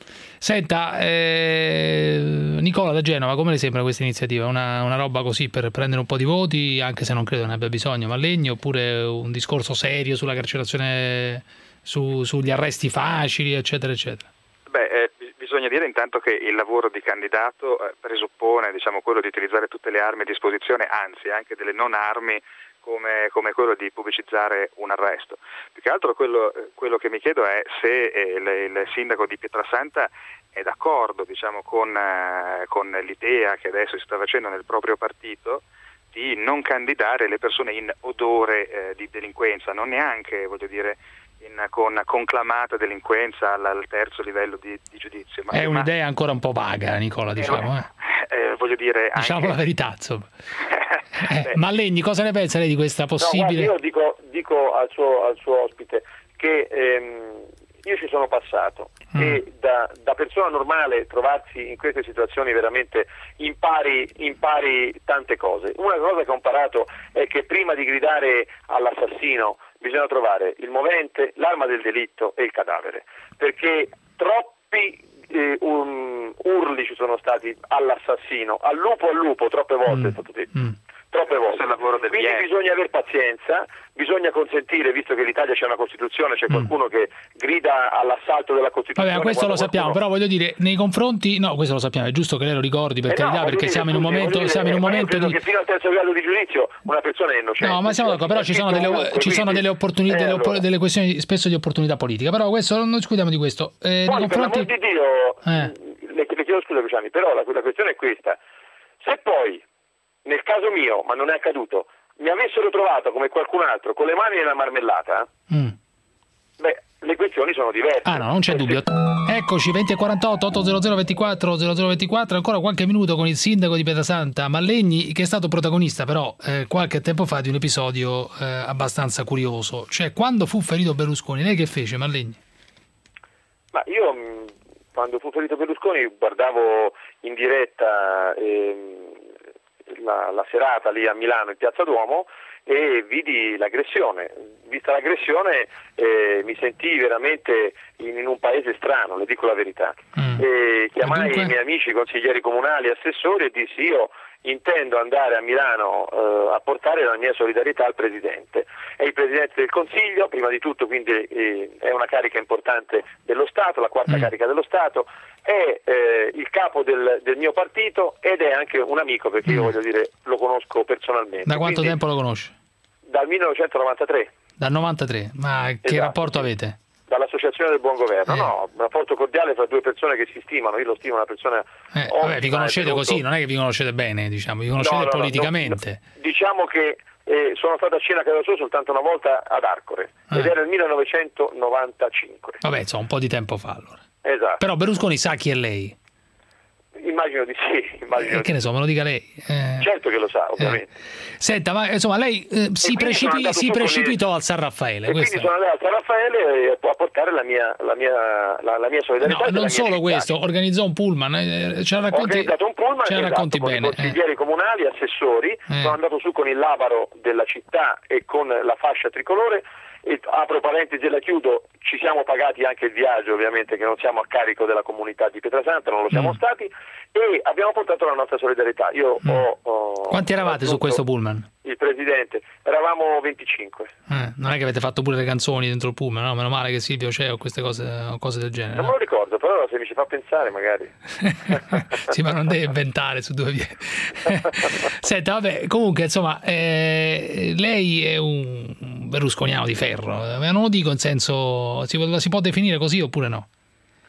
Senta, eh, Nicola da Genova, come le sembra questa iniziativa? Una, una roba così per prendere un po' di voti, anche se non credo ne abbia bisogno, Mallegni, oppure un discorso serio sulla carcerazione, su, sugli arresti facili, eccetera, eccetera? Beh, eh, bisogna dire intanto che il lavoro di candidato eh, presuppone, diciamo, quello di utilizzare tutte le armi a disposizione, anzi anche delle non armi, Come, come quello di pubblicizzare un arresto. Più che altro quello, quello che mi chiedo è se eh, le, il sindaco di Pietrasanta è d'accordo, diciamo, con, eh, con l'idea che adesso si sta facendo nel proprio partito di non candidare le persone in odore eh, di delinquenza, non neanche, voglio dire, in, con conclamata delinquenza al, al terzo livello di, di giudizio. Ma è un'idea ma... ancora un po' vaga, Nicola, diciamo. Eh, eh, voglio dire... Diciamo anche... la verità, insomma. Eh, Mallegni, cosa ne pensa lei di questa possibile? No, guarda, io dico, dico al, suo, al suo ospite che ehm, io ci sono passato mm. e da, da persona normale trovarsi in queste situazioni veramente impari, impari tante cose. Una cosa che ho imparato è che prima di gridare all'assassino bisogna trovare il movente, l'arma del delitto e il cadavere, perché troppi eh, um, urli ci sono stati all'assassino, al lupo al lupo, troppe volte mm. è stato detto. Mm. Troppe volte. Quindi bien. bisogna avere pazienza, bisogna consentire, visto che in Italia c'è una Costituzione, c'è qualcuno mm. che grida all'assalto della Costituzione. Vabbè, questo lo sappiamo, qualcuno... però voglio dire, nei confronti, no, questo lo sappiamo, è giusto che lei lo ricordi, per eh carità, no, perché dire, siamo in un scusi, momento, dire, siamo in un momento io di... che fino al terzo grado di giudizio una persona è innocente. No, ma siamo d'accordo, però ci sono delle, comunque, ci sono delle opportunità, eh, delle, opp- allora. delle questioni spesso di opportunità politica, però questo non discutiamo di questo. Eh, Poi, nei confronti... per l'amor di Dio, eh. le, le chiedo scusa Luciani, però la, la questione è questa: se poi, nel caso mio, ma non è accaduto, mi avessero trovato come qualcun altro con le mani nella marmellata, mm. beh, le questioni sono diverse. Ah no, non c'è dubbio. Eccoci, venti e quarantotto, ottocento ventiquattro, zero zero ventiquattro, ancora qualche minuto con il sindaco di Pietrasanta, Mallegni, che è stato protagonista però eh, qualche tempo fa di un episodio eh, abbastanza curioso. Cioè, quando fu ferito Berlusconi, lei che fece, Mallegni? Ma io, mh, quando fu ferito Berlusconi, guardavo in diretta... Ehm, La, la serata lì a Milano in Piazza Duomo e vidi l'aggressione. Vista l'aggressione eh, mi sentii veramente in, in un paese strano, le dico la verità. Mm. E chiamai i miei amici consiglieri comunali, assessori e dissi: io intendo andare a Milano eh, a portare la mia solidarietà al Presidente. È il Presidente del Consiglio, prima di tutto, quindi eh, è una carica importante dello Stato, la quarta mm. carica dello Stato, è eh, il capo del, del mio partito ed è anche un amico, perché io voglio dire lo conosco personalmente. Da quanto quindi, tempo lo conosce? Dal millenovecentonovantatré. Dal novantatré, ma che esatto. rapporto avete? Dall'Associazione del Buon Governo, eh. no, un rapporto cordiale fra due persone che si stimano, io lo stimo una persona... Eh, vabbè, vi conoscete così, non è che vi conoscete bene, diciamo, vi conoscete no, no, politicamente. No, no, diciamo che eh, sono stato a cena a casa sua soltanto una volta ad Arcore, eh. ed era il millenovecentonovantacinque. Vabbè, insomma, un po' di tempo fa allora. Esatto. Però Berlusconi sa chi è lei? Immagino di sì. Immagino eh, che ne so, me lo dica lei. Eh, certo che lo sa, ovviamente. Eh. Senta, ma insomma, lei eh, si, precipi- si precipitò al San Raffaele. E questo. quindi sono andato al San Raffaele a portare la mia, la mia, la, la mia solidarietà. No, non solo questo, organizzò un pullman. Eh, ce la racconti, Ho organizzato un pullman, ce la esatto, racconti con bene. i consiglieri eh. comunali, assessori. Eh. Sono andato su con il labaro della città e con la fascia tricolore. E apro parentesi e la chiudo, ci siamo pagati anche il viaggio, ovviamente, che non siamo a carico della comunità di Pietrasanta, non lo siamo mm. stati, e abbiamo portato la nostra solidarietà. Io mm. ho, ho Quanti eravate su questo pullman? Il presidente, eravamo venticinque. Eh, non è che avete fatto pure le canzoni dentro il pullman, no? Meno male che Silvio c'è o queste cose, o cose del genere. Non no? me lo ricordo, però se mi ci fa pensare magari. Sì, ma non deve inventare su due piedi. Senta, vabbè, comunque, insomma, eh, lei è un berlusconiano di ferro, non lo dico in senso, si, si può definire così oppure no? Guardi,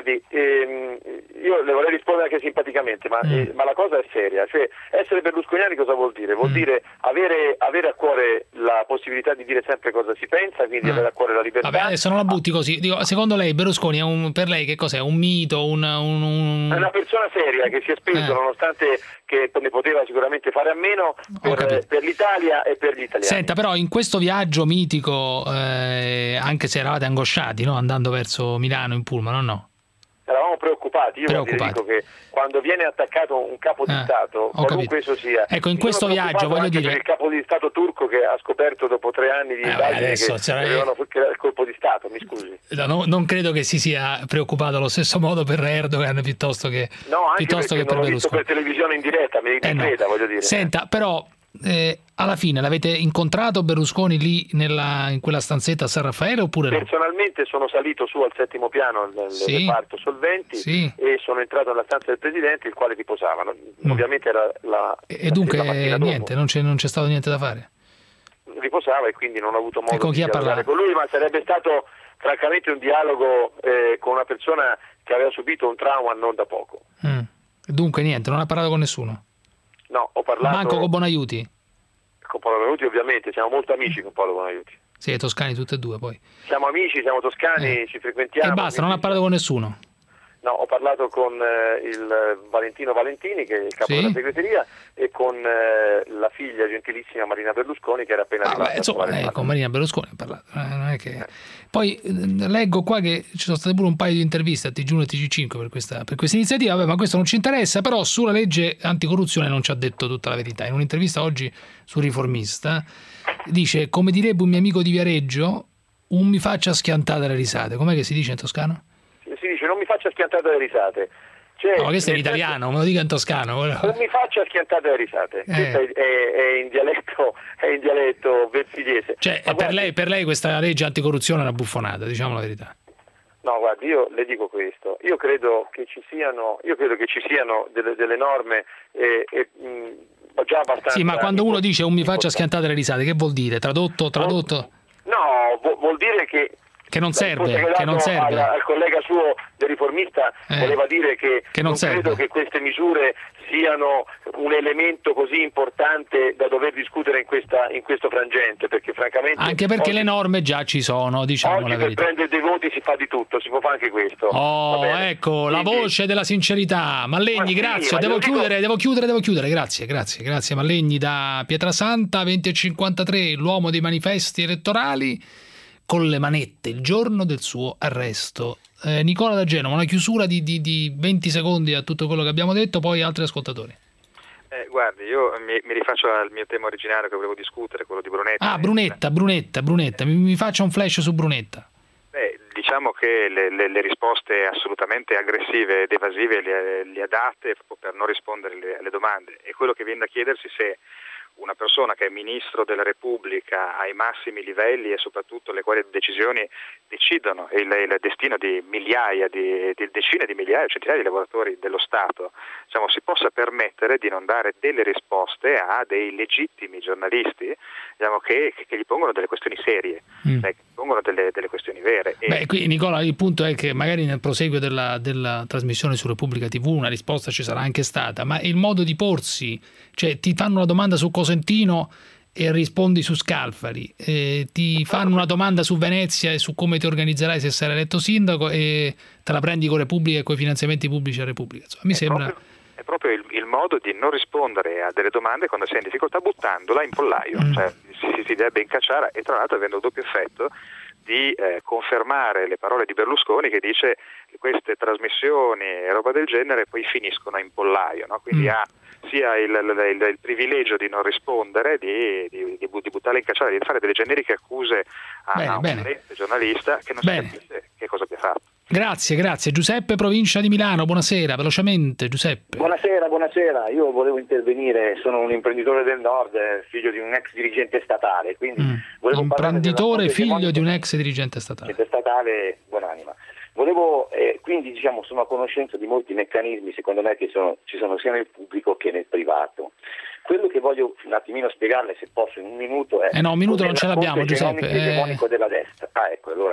guardi, ehm, io le vorrei rispondere anche simpaticamente, ma, mm. eh, ma la cosa è seria, cioè essere berlusconiani cosa vuol dire? Vuol mm. dire avere, avere a cuore la possibilità di dire sempre cosa si pensa, quindi mm. avere a cuore la libertà. Vabbè, adesso non la butti così. Dico, secondo lei Berlusconi è un, per lei che cos'è? Un mito? Un, un, un... È una persona seria che si è speso, eh. nonostante che ne poteva sicuramente fare a meno, per, per l'Italia e per gli italiani. Senta, però in questo viaggio mitico, eh, anche se eravate angosciati, no? Andando verso Milano in pullman, o no? Eravamo preoccupati, io preoccupati. dico che quando viene attaccato un capo di eh, Stato, qualunque esso sia, ecco, in questo viaggio voglio dire il capo di Stato turco che ha scoperto dopo tre anni di eh, indagini adesso, che cioè, avevano il colpo di Stato, mi scusi. No, non credo che si sia preoccupato allo stesso modo per Erdogan piuttosto che no, anche piuttosto che per non l'ho visto per televisione in diretta, mi eh, creda, no. voglio dire. Senta, però Eh, alla fine l'avete incontrato Berlusconi lì nella, in quella stanzetta a San Raffaele oppure no? Personalmente sono salito su al settimo piano nel sì. reparto solventi sì. e sono entrato nella stanza del Presidente, il quale riposava. Mm. Ovviamente era la E, e dunque la niente, non c'è, non c'è stato niente da fare? Riposava e quindi non ho avuto modo con di chi parlare con lui, ma sarebbe stato francamente un dialogo eh, con una persona che aveva subito un trauma non da poco. Mm. Dunque niente, non ha parlato con nessuno? No, ho parlato... Manco con Bonaiuti? Con Paolo Bonaiuti ovviamente, siamo molto amici con Paolo Bonaiuti. Sì, toscani tutti e due poi. Siamo amici, siamo toscani, eh. ci frequentiamo. E basta, non ha parlato con nessuno? No, ho parlato con eh, il Valentino Valentini, che è il capo sì. della segreteria, e con eh, la figlia gentilissima Marina Berlusconi, che era appena ah, arrivata. Beh, insomma, eh, con Marina Berlusconi ha parlato. Eh, non è che... eh. Poi eh, leggo qua che ci sono state pure un paio di interviste a T G uno e T G cinque per questa, per questa iniziativa. Vabbè, ma questo non ci interessa, però sulla legge anticorruzione non ci ha detto tutta la verità. In un'intervista oggi su Riformista dice, come direbbe un mio amico di Viareggio, un mi faccia schiantare le risate. Com'è che si dice in toscano? Si dice non mi faccia schiantate le risate. Cioè, no, questo è in italiano, me lo dica in toscano. Non mi faccia schiantate le risate. Eh. Questo è, è, è in dialetto, è in dialetto versigliese. Cioè, per guardi, lei, per lei questa legge anticorruzione è una buffonata, diciamo la verità. No, guardi, io le dico questo. Io credo che ci siano, io credo che ci siano delle, delle norme e, e mh, già abbastanza. Sì, ma quando uno dice un mi faccia schiantate le risate, che vuol dire? Tradotto, tradotto? No, vu- vuol dire che Che non serve, che non serve. Al, al collega suo del Riformista eh, voleva dire che, che non, non credo che queste misure siano un elemento così importante da dover discutere in, questa, in questo frangente, perché francamente... Anche perché oggi, le norme già ci sono, diciamo oggi la verità. Per prendere dei voti si fa di tutto, si può fare anche questo. Oh, ecco, la voce della sincerità. Mallegni, ma grazie, sì, devo chiudere, dico... devo chiudere, devo chiudere, grazie, grazie, grazie Mallegni da Pietrasanta, venti e cinquantatré, l'uomo dei manifesti elettorali, con le manette il giorno del suo arresto. Eh, Nicola da Genova, una chiusura di, di, di venti secondi a tutto quello che abbiamo detto, poi altri ascoltatori. Eh, guardi, io mi, mi rifaccio al mio tema originario che volevo discutere, quello di Brunetta. Ah, Brunetta, Brunetta, Brunetta, mi, mi faccia un flash su Brunetta. Beh, diciamo che le, le, le risposte assolutamente aggressive ed evasive le, le ha date per non rispondere alle, alle domande, e quello che viene da chiedersi se una persona che è ministro della Repubblica ai massimi livelli e soprattutto le quali decisioni decidono il, il destino di migliaia, di, di decine di migliaia, centinaia di lavoratori dello Stato, diciamo, si possa permettere di non dare delle risposte a dei legittimi giornalisti, diciamo, che, che gli pongono delle questioni serie, mm. cioè, che pongono delle, delle questioni vere. E... Beh, qui Nicola, il punto è che magari nel proseguo della, della trasmissione su Repubblica tivù una risposta ci sarà anche stata, ma il modo di porsi, cioè ti fanno una domanda su Cosentino e rispondi su Scalfari, eh, ti fanno una domanda su Venezia e su come ti organizzerai se sarai eletto sindaco e te la prendi con Repubblica e con i finanziamenti pubblici a Repubblica. Insomma, mi è sembra proprio, è proprio il, il modo di non rispondere a delle domande quando sei in difficoltà, buttandola in pollaio, mm. cioè si, si deve incacciare, e tra l'altro avendo il doppio effetto di eh, confermare le parole di Berlusconi, che dice che queste trasmissioni e roba del genere poi finiscono in pollaio, no? Quindi mm. ha sia il, il, il privilegio di non rispondere, di, di, di buttare in cacciare, di fare delle generiche accuse a, bene, a un bene. giornalista che non bene. si capisce che cosa abbia fatto. Grazie, grazie. Giuseppe, provincia di Milano, buonasera, velocemente Giuseppe. Buonasera, buonasera. Io volevo intervenire, sono un imprenditore del Nord, figlio di un ex dirigente statale, quindi mm. volevo imprenditore figlio di un ex dirigente statale. Dirigente statale, buonanima. Volevo, eh, quindi diciamo, sono a conoscenza di molti meccanismi, secondo me, che sono, ci sono sia nel pubblico che nel privato. Quello che voglio un attimino spiegarle, se posso, in un minuto è... Eh no, un minuto non ce l'abbiamo, Giuseppe. Economico eh... della destra. Ah, ecco, allora...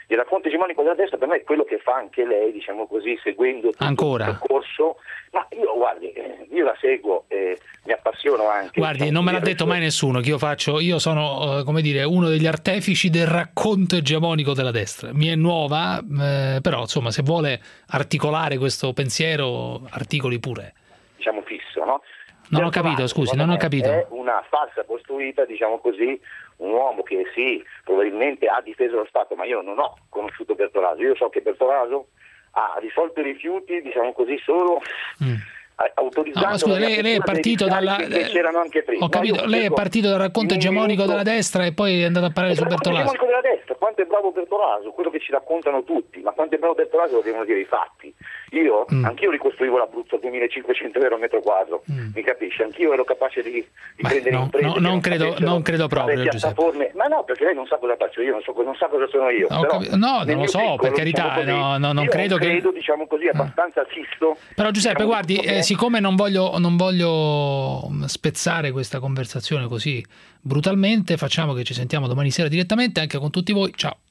Il racconto egemonico della destra per me è quello che fa anche lei, diciamo così, seguendo tutto Ancora. il percorso. Ma io, guardi, eh, io la seguo e mi appassiono anche. Guardi, non me l'ha detto mai nessuno che io faccio, io sono, eh, come dire, uno degli artefici del racconto egemonico della destra. Mi è nuova, eh, però insomma, se vuole articolare questo pensiero, articoli pure. Diciamo fisso, no? Non ho capito, scusi, non ho capito. È una farsa costruita, diciamo così, un uomo che sì, probabilmente ha difeso lo Stato, ma io non ho conosciuto Bertolaso. Io so che Bertolaso ha risolto i rifiuti, diciamo così, solo mm. autorizzando... No, scusa, lei, lei è partito dalla... che c'erano anche prima. Ho capito, no, lei è partito dal racconto egemonico minuto... della destra e poi è andato a parlare su Bertolaso. Il racconto egemonico della destra, quanto è bravo Bertolaso, quello che ci raccontano tutti, ma quanto è bravo Bertolaso lo devono dire i fatti. Io, mm. anch'io ricostruivo l'Abruzzo a duemilacinquecento euro al metro quadro, mm. mi capisci? Anch'io ero capace di, di Beh, prendere no, imprese. No, non, credo, non credo proprio, piattaforme. Ma no, perché lei non sa cosa faccio io, non, so, non sa cosa sono io. No, però, no non lo so, piccolo, per carità, diciamo così, no, no, non credo, credo che... diciamo così, abbastanza assisto. Però Giuseppe, diciamo, guardi, eh, siccome non voglio, non voglio spezzare questa conversazione così brutalmente, facciamo che ci sentiamo domani sera direttamente anche con tutti voi. Ciao.